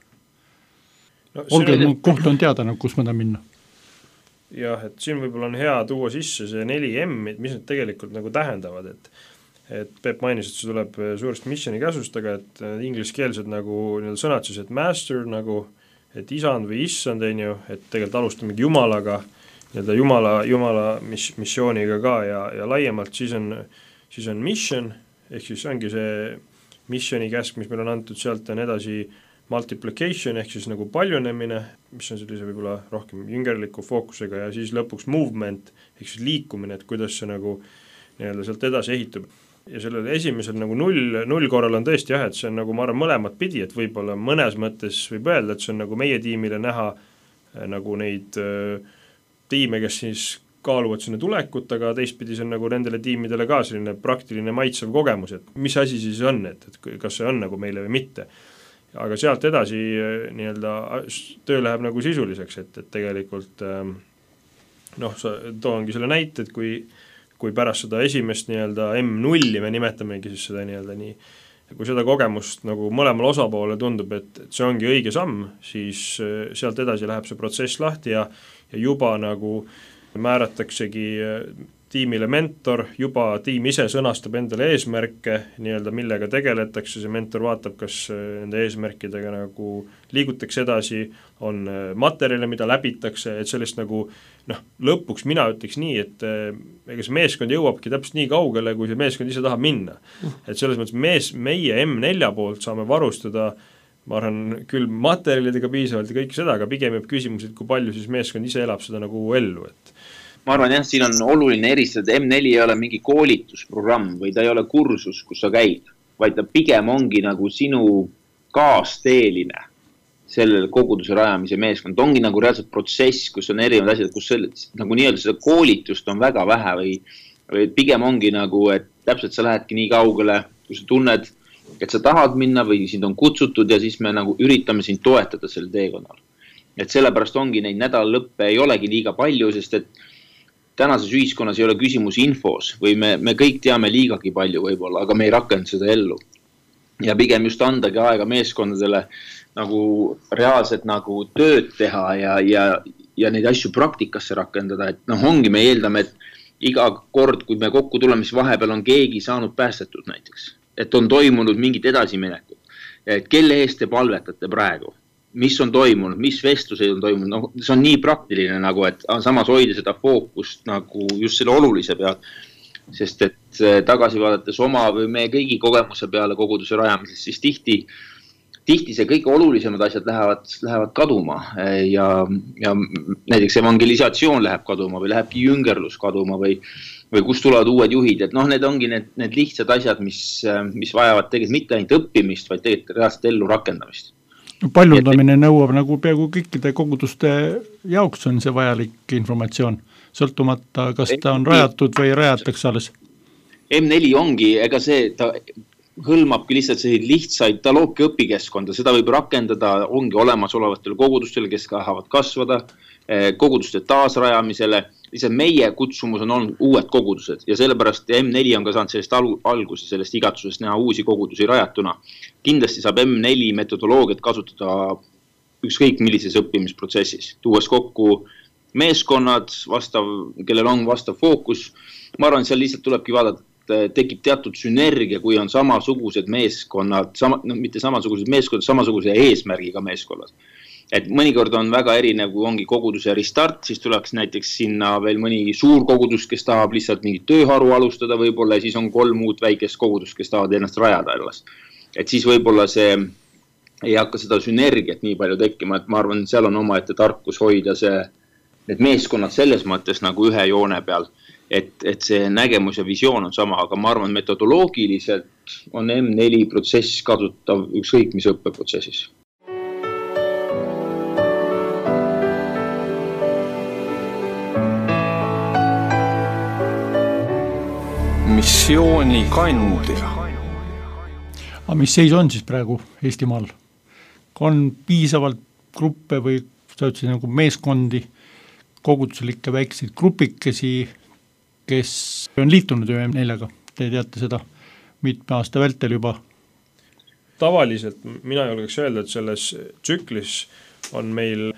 Olge, koht on teada, kus ma tahan minna. Jah, et siin võib-olla on hea tuua sisse see 4M, mis need tegelikult nagu tähendavad, et Peep mainis, et see tuleb suurest missioni käsust, aga et ingliskeelsed nagu sõnad siis, et master nagu, et isand või issand, et tegelikult alustamegi Jumalaga, Jumala missiooniga ka ja laiemalt siis on mission, ehk siis ongi see missioni käsk, mis meil on antud, sealt on edasi multiplication ehk siis nagu paljunemine, mis on sellise võib-olla rohkem jüngerliku fookusega ja siis lõpuks movement ehk siis liikumine, et kuidas see nagu nii-öelda sealt edasi ehitub. Ja sellel esimesel nagu 0 korral on tõesti jah, et see on nagu ma arvan mõlemad pidi, et võib-olla mõnes mõttes võib öelda, et see on nagu meie tiimile näha nagu neid tiime, kes siis kaaluvad sinna tulekut, aga teistpidi see on nagu nendele tiimidele ka selline praktiline maitsev kogemus, et mis asi siis on, et kas see on nagu meile või mitte. Aga sealt edasi nii-öelda töö läheb nagu sisuliseks, et tegelikult toongi selle näite, et kui pärast seda esimest nii-öelda M0 me nimetamegi siis seda nii-öelda nii, kui seda kogemust nagu mõlemal osapoole tundub, et see ongi õige samm, siis sealt edasi läheb see protsess lahti ja juba nagu määrataksegi tiimile mentor, juba tiim ise sõnastab endale eesmärke, nii-öelda millega tegeletakse, see mentor vaatab, kas nende eesmärkidega nagu liigutakse edasi, on materjale, mida läbitakse, et sellest nagu lõpuks mina ütleks nii, et ega see meeskond jõuabki täpselt nii kaugele, kui see meeskond ise tahab minna. Et selles mõttes meie M4 poolt saame varustada, ma arvan, küll materjalidega piisavalt ja kõik seda, aga pigem jääb küsimus, et kui palju siis meeskond ise elab seda nagu ellu, et ma arvan, jah, siin on oluline eristada, M4 ei ole mingi koolitusprogramm või ta ei ole kursus, kus sa käid, vaid ta pigem ongi nagu sinu kaasteeline sellel koguduse rajamise meeskond. Ongi nagu reaalselt protsess, kus on erinevad asjad, kus nagu nii-öelda seda koolitust on väga vähe või pigem ongi nagu, et täpselt sa lähedki nii kaugele, kui sa tunned, et sa tahad minna või sind on kutsutud ja siis me nagu üritame sind toetada selle teekonnal. Et sellepärast ongi neid nädalalõppe ei olegi liiga palju, sest et tänases ühiskonnas ei ole küsimus infos või me kõik teame liigagi palju võib-olla, aga me ei rakenda seda ellu. ja pigem just andagi aega meeskondadele nagu reaalselt nagu tööd teha ja neid asju praktikasse rakendada, et noh, ongi, me eeldame, et iga kord, kui me kokku tuleme, siis vahepeal on keegi saanud päästetud näiteks, et on toimunud mingit edasiminekut, et kelle eest te palvetate praegu, mis on toimunud, mis vestlused on toimunud, noh, see on nii praktiline nagu, et samas hoida seda fookust nagu just selle olulise peal, sest et tagasi vaadates oma või meie kõigi kogemuse peale koguduse rajamises, siis tihti see kõige olulisemad asjad lähevad kaduma ja näiteks evangelisatsioon läheb kaduma või lähebki jüngerlus kaduma või kust tulevad uued juhid, et noh, need ongi need lihtsad asjad, mis vajavad tegelikult mitte ainult õppimist, vaid tegelikult reaalselt ellu rakendamist. Paljundamine nõuab nagu peaaegu kõikide koguduste jaoks on see vajalik informatsioon, sõltumata, kas ta on rajatud või rajatakse alles? M4 ongi, ega see, ta hõlmabki lihtsalt selliseid lihtsaid, ta loobki õpikeskkonda, seda võib rakendada, ongi olemasolevatele kogudustele, kes tahavad kasvada, koguduste taasrajamisele, lihtsalt meie kutsumus on olnud uued kogudused ja sellepärast M4 on ka saanud sellest alguse, sellest igatsusest näha uusi kogudusi rajatuna. Kindlasti saab M4 metodoloogiat kasutada ükskõik millises õppimisprotsessis, tuues kokku meeskonnad, kellel on vastav fookus. Ma arvan, seal lihtsalt tulebki vaadata, tekib teatud sünergia, kui on samasugused meeskonnad, mitte samasugused meeskonnad, samasuguse eesmärgiga meeskonnad. Et mõnikord on väga erinev, kui ongi koguduse restart, siis tuleks näiteks sinna veel mõni suur kogudus, kes tahab lihtsalt mingit tööharu alustada võib-olla ja siis on 3 muud väikest kogudust, kes tahavad ennast rajada ennast. Et siis võib-olla see ei hakka seda sünergiat nii palju tekkima, et ma arvan, seal on omaette tarkus hoida need meeskonnad selles mõttes nagu ühe joone peal, et see nägemus ja visioon on sama, aga ma arvan, metodoloogiliselt on M4 protsess kasutav ükskõik mis õppeprotsessis. Missiooni kandja. Aga mis seis on siis praegu Eestimaal? On piisavalt gruppe või sa ütlesid nagu meeskondi, koguduslikke väikseid grupikesi, kes on liitunud M4-ga? Te teate seda mitme aasta vältel juba? Tavaliselt mina julgeks öelda, et selles tsüklis on meil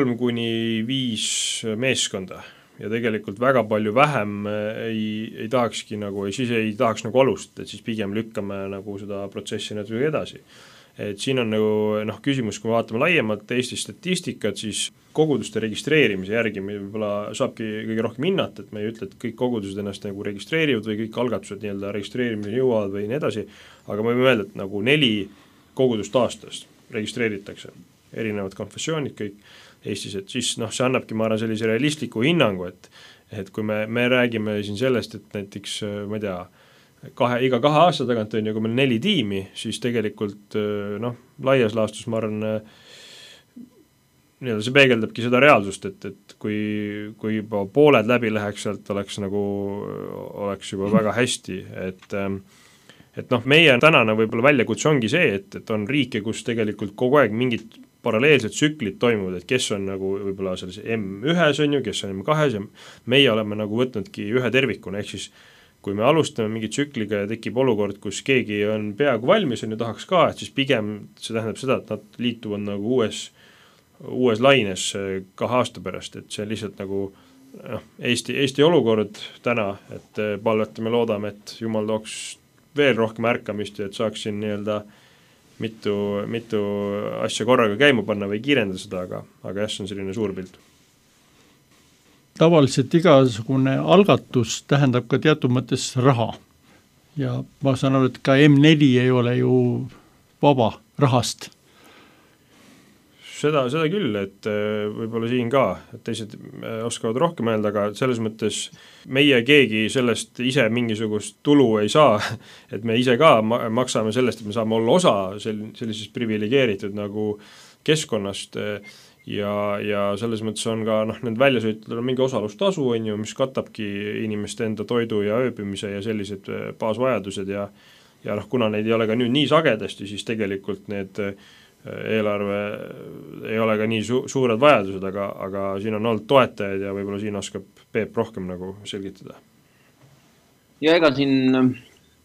3-5 meeskonda ja tegelikult väga palju vähem ei tahakski nagu, siis ei tahaks nagu alustada, et siis pigem lükkame nagu seda protsessi natuke edasi. Et siin on nagu küsimus, kui me vaatame laiemalt Eesti statistikat, siis koguduste registreerimise järgi me võib-olla saabki kõige rohkem hinnata, et me ei ütle, et kõik kogudused ennast nagu registreerivad või kõik algatused nii-öelda registreerimise jõuavad või nii edasi, aga me võime öelda, et nagu 4 kogudust aastast registreeritakse, erinevad konfessioonid kõik Eestis, et siis see annabki, ma arvan, sellise realistliku hinnangu, et kui me räägime siin sellest, et näiteks, ma ei tea, iga 2 aasta tagant on ju, kui meil 4 tiimi, siis tegelikult laias laastus, ma arvan, see peegeldabki seda reaalsust, et kui juba pooled läbi läheks sealt, oleks juba väga hästi, et meie tänane võib-olla väljakutse ongi see, et on riike, kus tegelikult kogu aeg mingid paralleelsed tsüklid toimuvad, et kes on nagu võib-olla selles M1-s on ju, kes on M2-s ja meie oleme nagu võtnudki ühe tervikuna, ehk siis kui me alustame mingi tsükliga ja tekib olukord, kus keegi on peaaegu valmis on ja tahaks ka, et siis pigem see tähendab seda, et nad liituvad nagu uues laines 2 aasta pärast, et see on lihtsalt nagu Eesti olukord täna, et palvetame, loodame, et Jumal tooks veel rohkem ärkamist ja et saaks siin nii-öelda mitu asja korraga käima panna või kiirendada seda, aga jah, see on selline suur pilt. Tavaliselt igasugune algatus tähendab ka teatud mõttes raha ja ma saan aru, et ka M4 ei ole ju vaba rahast. Seda küll, et võib-olla siin ka, et teised oskavad rohkem öelda, aga selles mõttes meie keegi sellest ise mingisugust tulu ei saa, et me ise ka maksame sellest, et me saame olla osa sellisest privilegeeritud nagu keskkonnast ja selles mõttes on ka need väljasõitudel on mingi osalustasu, on ju, mis katabki inimeste enda toidu ja ööbimise ja sellised baasvajadused ja kuna neid ei ole ka nüüd nii sagedasti, siis tegelikult need eelarve ei ole ka nii suured vajadused, aga siin on olnud toetajaid ja võib-olla siin oskab Peep rohkem nagu selgitada. Ja ega siin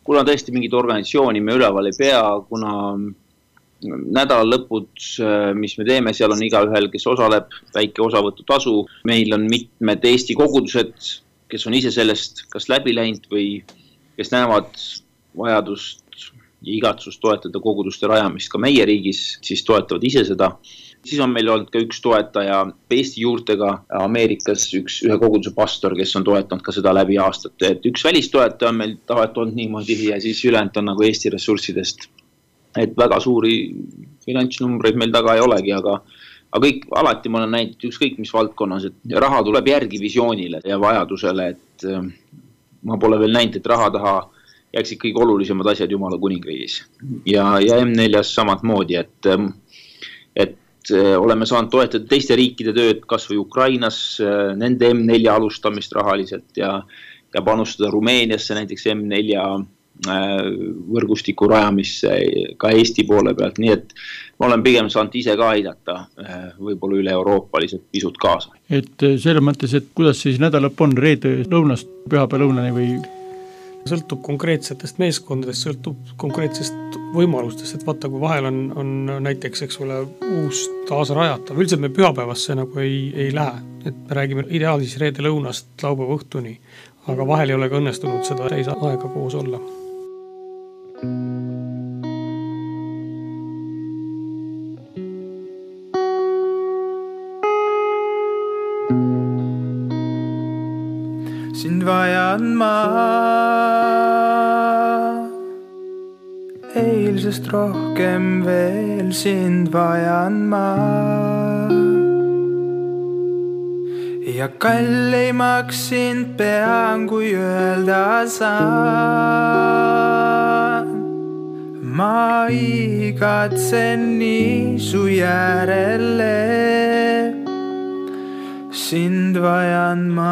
kuna tõesti mingit organisatsiooni me üleval ei pea, kuna nädalalõpud, mis me teeme, seal on igaühel, kes osaleb, väike osavõtutasu. Meil on mitmed Eesti kogudused, kes on ise sellest kas läbi läinud või kes näevad vajadust ja igatsust toetada koguduste rajamist ka meie riigis, siis toetavad ise seda. Siis on meil olnud ka üks toetaja Eesti juurtega Ameerikas, ühe koguduse pastor, kes on toetanud ka seda läbi aastate. Et üks välistoetaja on meil tahet olnud niimoodi ja siis ülejäänud on nagu Eesti ressurssidest. Et väga suuri finantsnumbreid meil taga ei olegi, aga kõik alati ma olen näinud ükskõik mis valdkonnas, et raha tuleb järgi visioonile ja vajadusele, et ma pole veel näinud, et raha taha jääksid kõik olulisemad asjad Jumala kuningriigis. Ja M4-s samad moodi, et oleme saanud toetada teiste riikide tööd, kas või Ukrainas, nende M4 alustamist rahaliselt ja panustada Rumeeniasse näiteks M4 võrgustiku rajamisse ka Eesti poole pealt, nii et ma olen pigem saanud ise ka aidata võib-olla üle euroopaliselt pisut kaasa. Et selles mõttes, et kuidas siis nädalap on reede lõunast pühapäeva lõunani või? Sõltub konkreetsetest meeskondadest, sõltub konkreetsest võimalustest, et vaata, kui vahel on näiteks, eks ole, uus taasrajatav. Üldiselt me pühapäevasse nagu ei lähe, et me räägime ideaalis reede lõunast laupäeva õhtuni, aga vahel ei ole ka õnnestunud seda ei saa aega koos olla. Sind vajan ma eilsest rohkem veel, sind vajan ma ja kallimaks sind pean, kui öelda saan. Ma igatsen nii su järele, sind vajan ma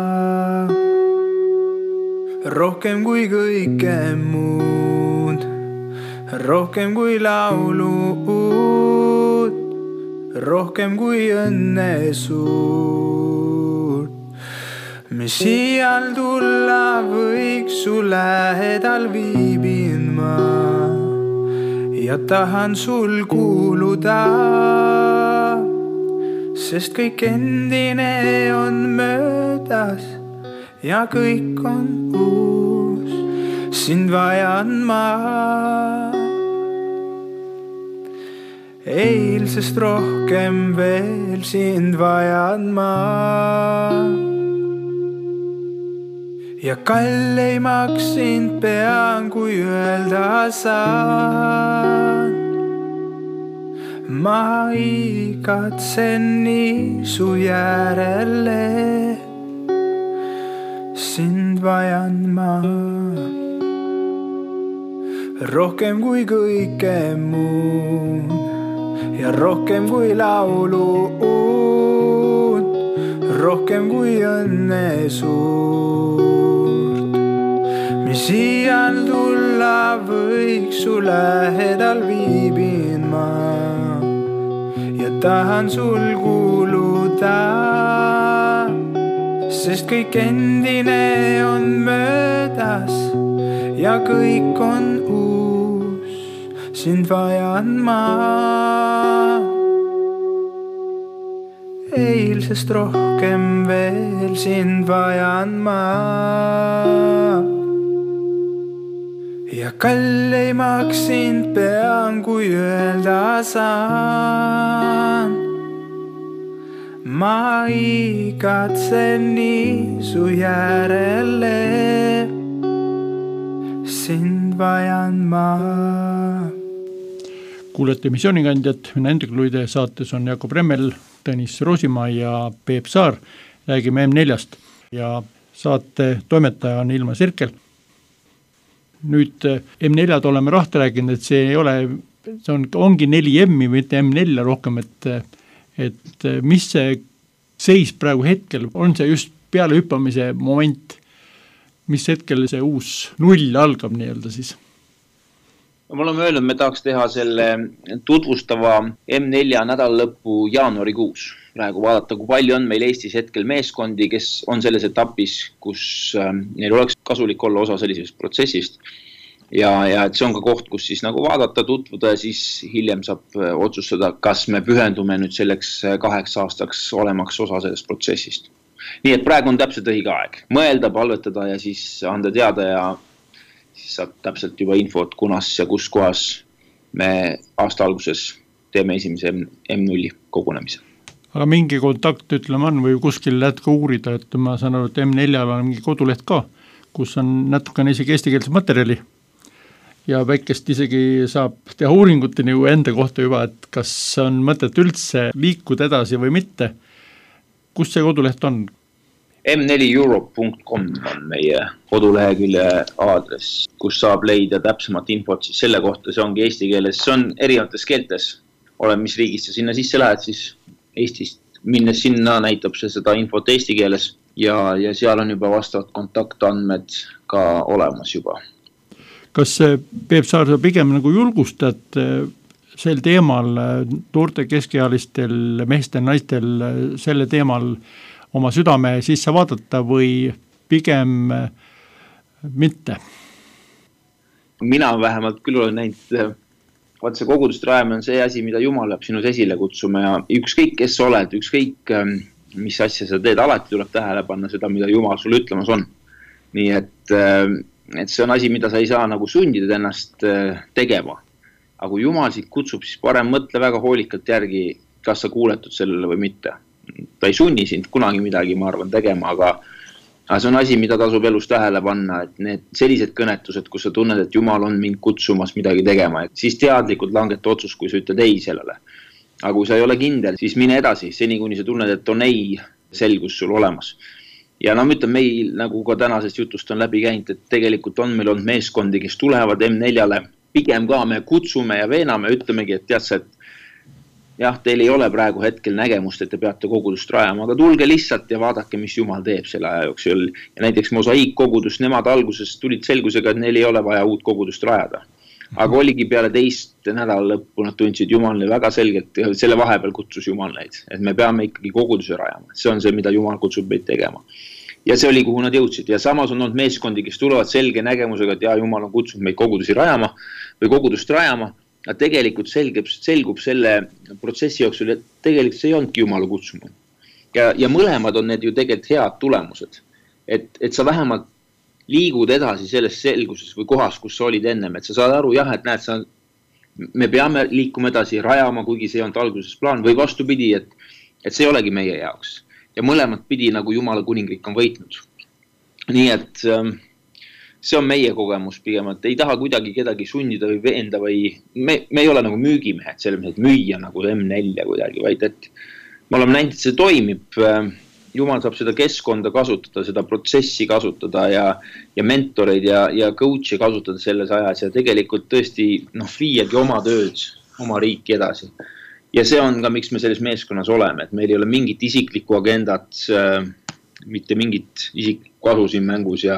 rohkem kui kõike muud, rohkem kui laulud, rohkem kui õnne suurt. Mis iial tulla võiks, su lähedal viibin ma ja tahan sul kuuluda, sest kõik endine on möödas ja kõik on uus, sind vajan ma eilsest rohkem veel, sind vajan ma ja kallimaks sind pean, kui öelda saan. Ma igatsen nii su järele, sind vajan ma rohkem kui kõike muud ja rohkem kui laulud, rohkem kui õnne suurt. Mis iial tulla võiks, su lähedal viibin ma ja tahan sul kuuluda, sest kõik endine on möödas ja kõik on uus, sind vajan ma eilsest rohkem veel, sind vajan ma ja kallimaks sind pean, kui öelda saan. Ma igatsen nii su järele, sind vajan ma. Kuulete Missioonikandjat, mina Hendrik Luide, saates on Jakob Remmel, Tõnis Roosimaa ja Peep Saar. Räägime M4-st ja saate toimetaja on Ilma Sirkel. Nüüd M4-d oleme rahta rääkinud, et see ei ole, see ongi 4M-i, mitte M4 rohkem, et mis see seis praegu hetkel, on see just peale hüppamise moment, mis hetkel see uus null algab nii-öelda siis? Me oleme öelnud, me tahaks teha selle tutvustava M4 nädalalõppu jaanuarikuus. Praegu vaadata, kui palju on meil Eestis hetkel meeskondi, kes on selles etapis, kus neil oleks kasulik olla osa sellisest protsessist. ja et see on ka koht, kus siis nagu vaadata, tutvuda ja siis hiljem saab otsustada, kas me pühendume nüüd selleks 8 aastaks olemaks osa sellest protsessist. Nii et praegu on täpselt õige aeg mõelda, palvetada ja siis anda teada ja siis saab täpselt juba infot, kunas ja kus kohas me aasta alguses teeme esimese M0 kogunemise. Aga mingi kontakt, ütleme, on või kuskil lätka uurida, et ma saan aru, et M4-l on mingi koduleht ka, kus on natukene isegi eestikeelse materjali ja väikest isegi saab teha uuringuteni ju enda kohta juba, et kas on mõtet üldse liikuda edasi või mitte. Kus see koduleht on? m4europe.com on meie kodulehekülje aadress, kus saab leida täpsemat infot siis selle kohta, see ongi eesti keeles, see on erinevates keeltes, olen mis riigist sa sinna sisse lähed, siis Eestist minnes sinna näitab see seda infot eesti keeles ja seal on juba vastavad kontaktandmed ka olemas juba. Kas Peep Saar sa pigem nagu julgustad sel teemal noorte keskealistel meestel, naistel selle teemal oma südame sisse vaadata või pigem mitte? Mina vähemalt küll olen näinud, vaat see kogudust rajamine on see asi, mida Jumal peab sinus esile kutsuma ja ükskõik, kes sa oled, ükskõik, mis asja sa teed, alati tuleb tähele panna seda, mida Jumal sulle ütlemas on. Nii et see on asi, mida sa ei saa nagu sundida ennast tegema. Aga kui Jumal siit kutsub, siis parem mõtle väga hoolikalt järgi, kas sa kuuletud sellele või mitte. Ta ei sunni sind kunagi midagi, ma arvan, tegema, aga see on asi, mida tasub elus tähele panna, et need sellised kõnetused, kus sa tunned, et Jumal on mind kutsumas midagi tegema, et siis teadlikult langeta otsus, kui sa ütled ei sellele. Aga kui sa ei ole kindel, siis mine edasi, seni kuni sa tunned, et on ei selgus sul olemas. Ja ma ütlen, meil nagu ka tänasest jutust on läbi käinud, et tegelikult on meil olnud meeskondi, kes tulevad M4-le, pigem ka me kutsume ja veename, ütlemegi, et tead sa, et jah, teil ei ole praegu hetkel nägemust, et te peate kogudust rajama, aga tulge lihtsalt ja vaadake, mis Jumal teeb selle aja jooksul. Ja näiteks Mosaiik kogudus, nemad alguses tulid selgusega, et neil ei ole vaja uut kogudust rajada. Aga oligi peale teist nädala lõppu, nad tundsid Jumal väga selgelt, selle vahepeal kutsus Jumal neid, et me peame ikkagi koguduse rajama. See on see, mida Jumal kutsub meid tegema. Ja see oli, kuhu nad jõudsid. Ja samas on olnud meeskondi, kes tulevad selge nägemusega, et Jumal on kutsunud meid kogudusi rajama või kogudust rajama. Ja tegelikult selgub selle protsessi jooksul, et tegelikult see ei olnudki Jumala kutsuma. Ja mõlemad on need ju tegelikult head tulemused. Et sa vähemalt liigud edasi selles selguses või kohas, kus sa olid ennem. Et sa saad aru, jah, et näed, me peame liikuma edasi rajama, kuigi see on alguses plaan. Või vastupidi, et see ei olegi meie jaoks. Ja mõlemad pidi nagu Jumala kuningriik on võitnud. Nii et see on meie kogemus pigem, et ei taha kuidagi kedagi sunnida või veenda või me ei ole nagu müügimehed, selles mõttes, et müüa nagu M4 kuidagi, vaid et me oleme näinud, et see toimib. Jumal saab seda keskkonda kasutada, seda protsessi kasutada ja mentoreid ja coach'i kasutada selles ajas ja tegelikult tõesti viiagi oma tööd, oma riiki edasi. Ja see on ka, miks me selles meeskonnas oleme, et meil ei ole mingit isiklikku agendat, mitte mingit isiklikku asu siin mängus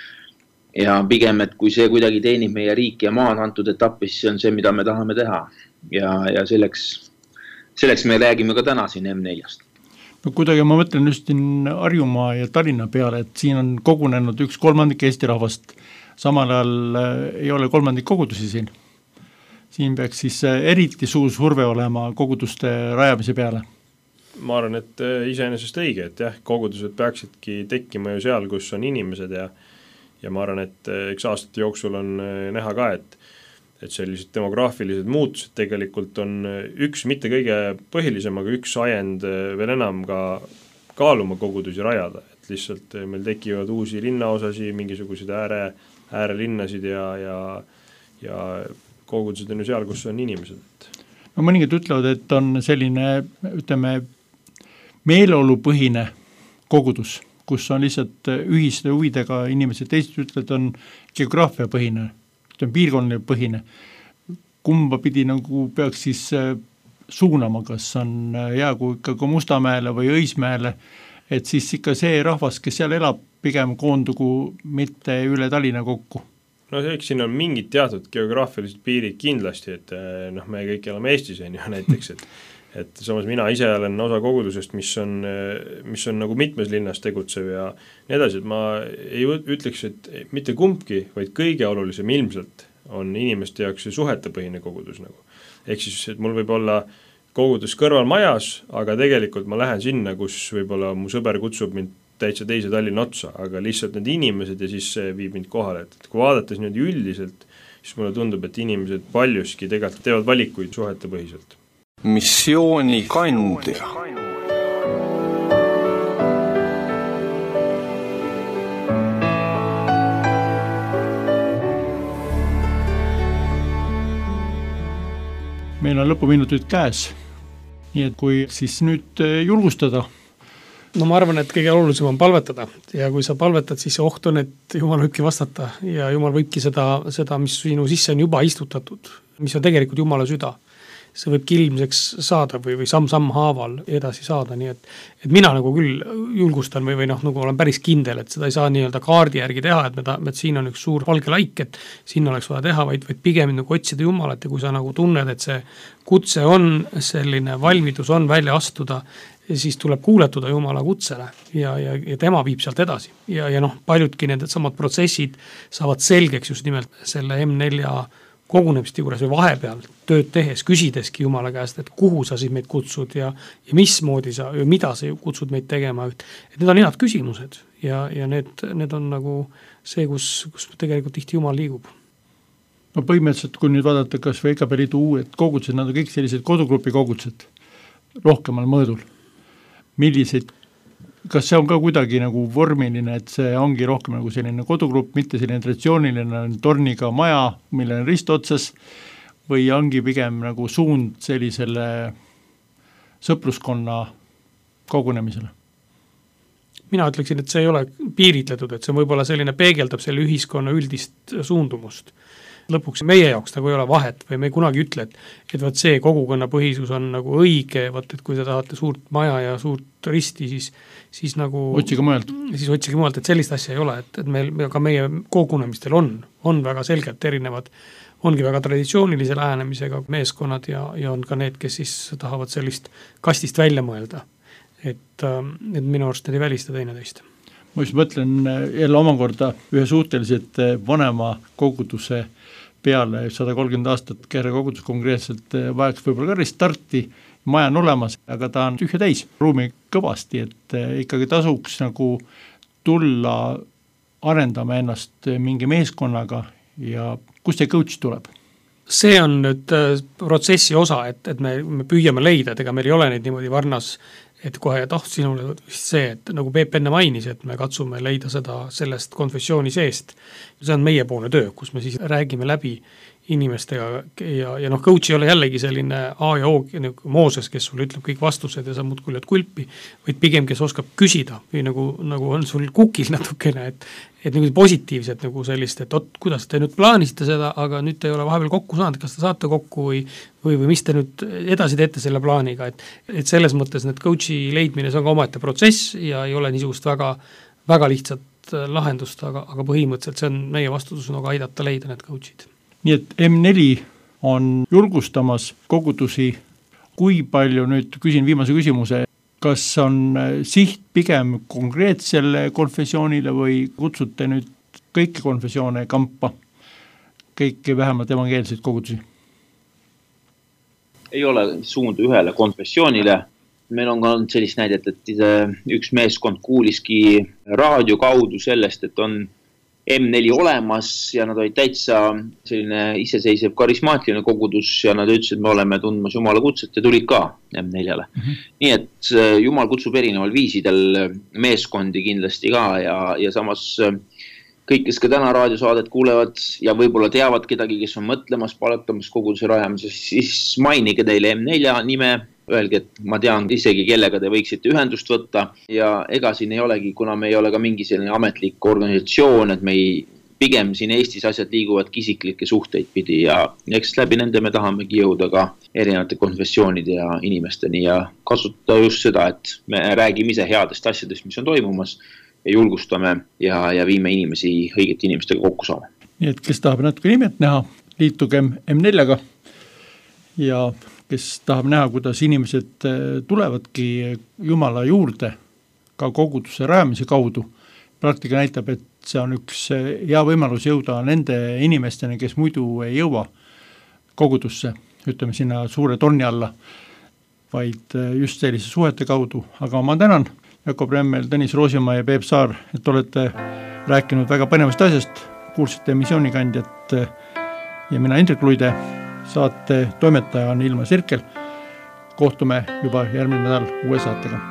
ja pigem, et kui see kuidagi teenib meie riiki ja maa on antud etapis, see on see, mida me tahame teha. Ja selleks me räägime ka täna siin M4-st. No kuidagi ma mõtlen just siin Harjumaa ja Tallinna peale, et siin on kogunenud 1/3 Eesti rahvast. Samal ajal ei ole 1/3 kogudusi siin. Siin peaks siis eriti suur surve olema koguduste rajamise peale. Ma arvan, et iseenesest õige, et jah, kogudused peaksidki tekkima ju seal, kus on inimesed ja ma arvan, et eks aastate jooksul on näha ka, et sellised demograafilised muutused tegelikult on üks, mitte kõige põhilisem, aga üks ajend veel enam ka kaaluma kogudusi rajada, et lihtsalt meil tekivad uusi linnaosasi, mingisuguseid äärelinnasid ja kogudused on ju seal, kus on inimesed. No mõningad ütlevad, et on selline, ütleme, meeleolupõhine kogudus, kus on lihtsalt ühiste huvidega inimesed, teised ütlevad, on geograafiapõhine, piirkonnale põhine. Kumba pidi nagu peaks siis suunama, kas on jäägu ikka Mustamäele või Õismäele, et siis ikka see rahvas, kes seal elab, pigem koondugu mitte üle Tallinna kokku. No eks siin on mingid teatud geograafilised piirid kindlasti, et me kõik elame Eestis on ju näiteks, et samas mina ise olen osa kogudusest, mis on nagu mitmes linnas tegutsev ja nii edasi, et ma ei ütleks, et mitte kumbki, vaid kõige olulisem ilmselt on inimeste jaoks see suhetepõhine kogudus nagu. Ehk siis, et mul võib olla kogudus kõrval majas, aga tegelikult ma lähen sinna, kus võib-olla mu sõber kutsub mind täitsa teise Tallinna otsa, aga lihtsalt need inimesed ja siis see viib mind kohale, et kui vaadates nüüd üldiselt, siis mulle tundub, et inimesed paljuski tegelikult teevad valikuid suhetepõhiselt. Missioonikandja. Meil on lõpuminutid käes, nii et kui siis nüüd julgustada. No ma arvan, et kõige olulisem on palvetada ja kui sa palvetad, siis see oht on, et Jumal võibki vastata ja Jumal võibki seda, mis sinu sisse on juba istutatud, mis on tegelikult Jumala süda. See võibki ilmseks saada või samm haaval edasi saada, nii et mina nagu küll julgustan või nagu olen päris kindel, et seda ei saa nii-öelda kaardi järgi teha, et siin on üks suur valge laik, et sinna oleks vaja teha, vaid pigem nagu otsida Jumalat ja kui sa nagu tunned, et see kutse on selline valmidus on välja astuda, siis tuleb kuuletuda Jumala kutsele ja tema viib sealt edasi. Ja paljudki need samad protsessid saavad selgeks just nimelt selle M4 kogunemiste juures või vahepeal tööd tehes, küsideski Jumala käest, et kuhu sa siis meid kutsud ja mismoodi sa, mida sa kutsud meid tegema. Et need on head küsimused ja need on nagu see, kus tegelikult tihti Jumal liigub. No põhimõtteliselt, kui nüüd vaadata kas või EKP Liidu uued kogudused, nad on kõik sellised kodugrupi kogudused rohkemal mõõdul. Milliseid, kas see on ka kuidagi nagu vormiline, et see ongi rohkem nagu selline kodugrupp, mitte selline traditsiooniline torniga maja, mille on rist otsas, või ongi pigem nagu suund sellisele sõpruskonna kogunemisele? Mina ütleksin, et see ei ole piiritletud, et see võib-olla selline peegeldab selle ühiskonna üldist suundumust. Lõpuks meie jaoks nagu ei ole vahet või me ei kunagi ütle, et võt see kogukonna põhisus on nagu õige, võt, et kui te tahate suurt maja ja suurt risti, siis nagu otsige mõelt, et sellist asja ei ole, et meil ka meie kogunemistel on väga selgelt erinevad, ongi väga traditsioonilise lähenemisega meeskonnad ja on ka need, kes siis tahavad sellist kastist välja mõelda, et minu arust need ei välista teineteist. Ma just mõtlen jälle omakorda ühe suhteliselt vanema koguduse peale 130 aastat Kehra kogudus konkreetselt vajaks võib-olla ka restarti, maja on olemas, aga ta on tühja täis ruumi kõvasti, et ikkagi tasuks nagu tulla arendama ennast mingi meeskonnaga ja kust see coach tuleb? See on nüüd protsessi osa, et me püüame leida, et ega meil ei ole neid niimoodi varnas, et kohe sinule vist see, et nagu Peep enne mainis, et me katsume leida seda sellest konfessiooni seest. See on meiepoolne töö, kus me siis räägime läbi inimestega ja coach ei ole jällegi selline A ja O Mooses, kes sulle ütleb kõik vastused ja sa muud küljad kulpi, vaid pigem, kes oskab küsida või nagu on sul kukil natukene, et nagu positiivset nagu sellist, et kuidas te nüüd plaanisite seda, aga nüüd te ei ole vahepeal kokku saanud, kas te saate kokku või mis te nüüd edasi teete selle plaaniga, et selles mõttes need coachi leidmine, see on ka omaette protsess ja ei ole niisugust väga, väga lihtsat lahendust, aga põhimõtteliselt see on meie vastutus nagu aidata leida need coachid. Nii et M4 on julgustamas kogudusi, kui palju nüüd küsin viimase küsimuse, kas on siht pigem konkreetsele konfessioonile või kutsute nüüd kõiki konfessioone kampa, kõiki vähemalt evangeelseid kogudusi? Ei ole suund ühele konfessioonile. Meil on ka sellist näidet, et üks meeskond kuuliski raadio kaudu sellest, et on M4 olemas ja nad olid täitsa selline iseseisev karismaatiline kogudus ja nad ütlesid, et me oleme tundmas Jumala kutset ja tulid ka M4-le. Nii et Jumal kutsub erineval viisidel meeskondi kindlasti ka ja samas kõik, kes ka täna raadiosaadet kuulevad ja võib-olla teavad kedagi, kes on mõtlemas, paletamas koguduse rajamises, siis mainige teile M4 nime, öelge, et ma tean isegi, kellega te võiksite ühendust võtta ja ega siin ei olegi, kuna me ei ole ka mingi selline ametlik organisatsioon, et me pigem siin Eestis asjad liiguvad isiklikke suhteid pidi ja eks läbi nende me tahamegi jõuda ka erinevate konfessioonide ja inimesteni ja kasutada just seda, et me räägime ise headest asjadest, mis on toimumas ja julgustame ja viime inimesi õigete inimestega kokku saama. Nii et kes tahab natuke nimet näha, liitugem M4-ga ja kes tahab näha, kuidas inimesed tulevadki Jumala juurde ka koguduse rajamise kaudu. Praktika näitab, et see on üks hea võimalus jõuda nende inimesteni, kes muidu ei jõua kogudusse, ütleme sinna suure torni alla, vaid just sellise suhete kaudu. Aga ma tänan Jakob Remmel, Tõnis Roosimaa ja Peep Saar, et olete rääkinud väga põnevast asjast, kuulsite missioonikandjat ja mina Indrek Luide, saate toimetaja on Ilma Sirkel. Kohtume juba järgmine nädal uue saatega.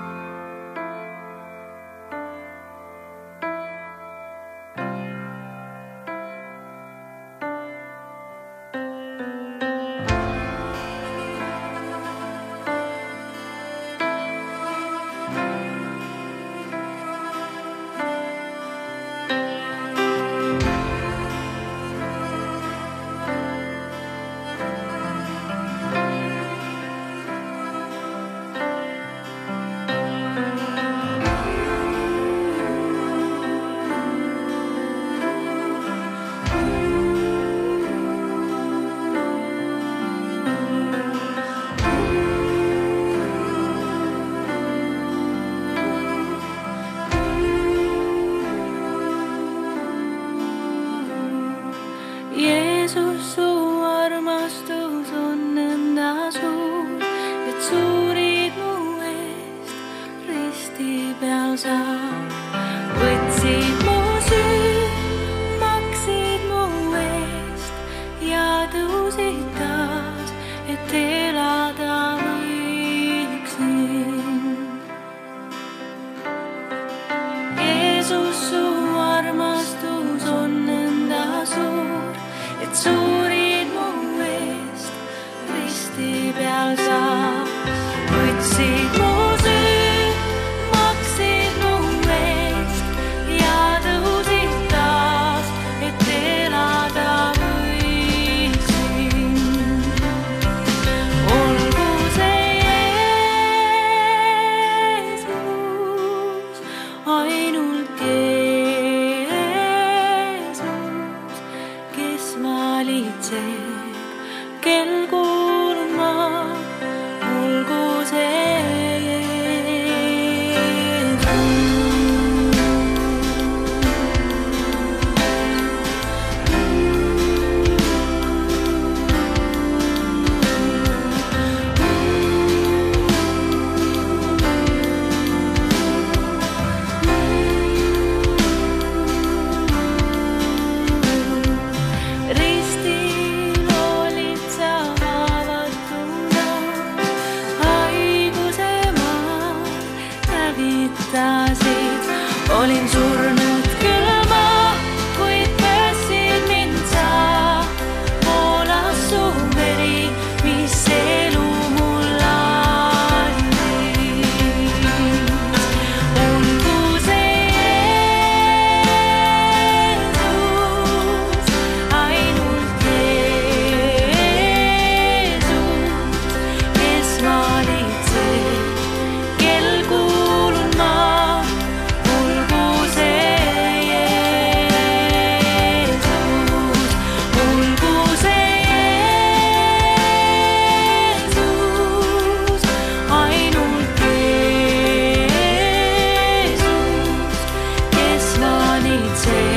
Say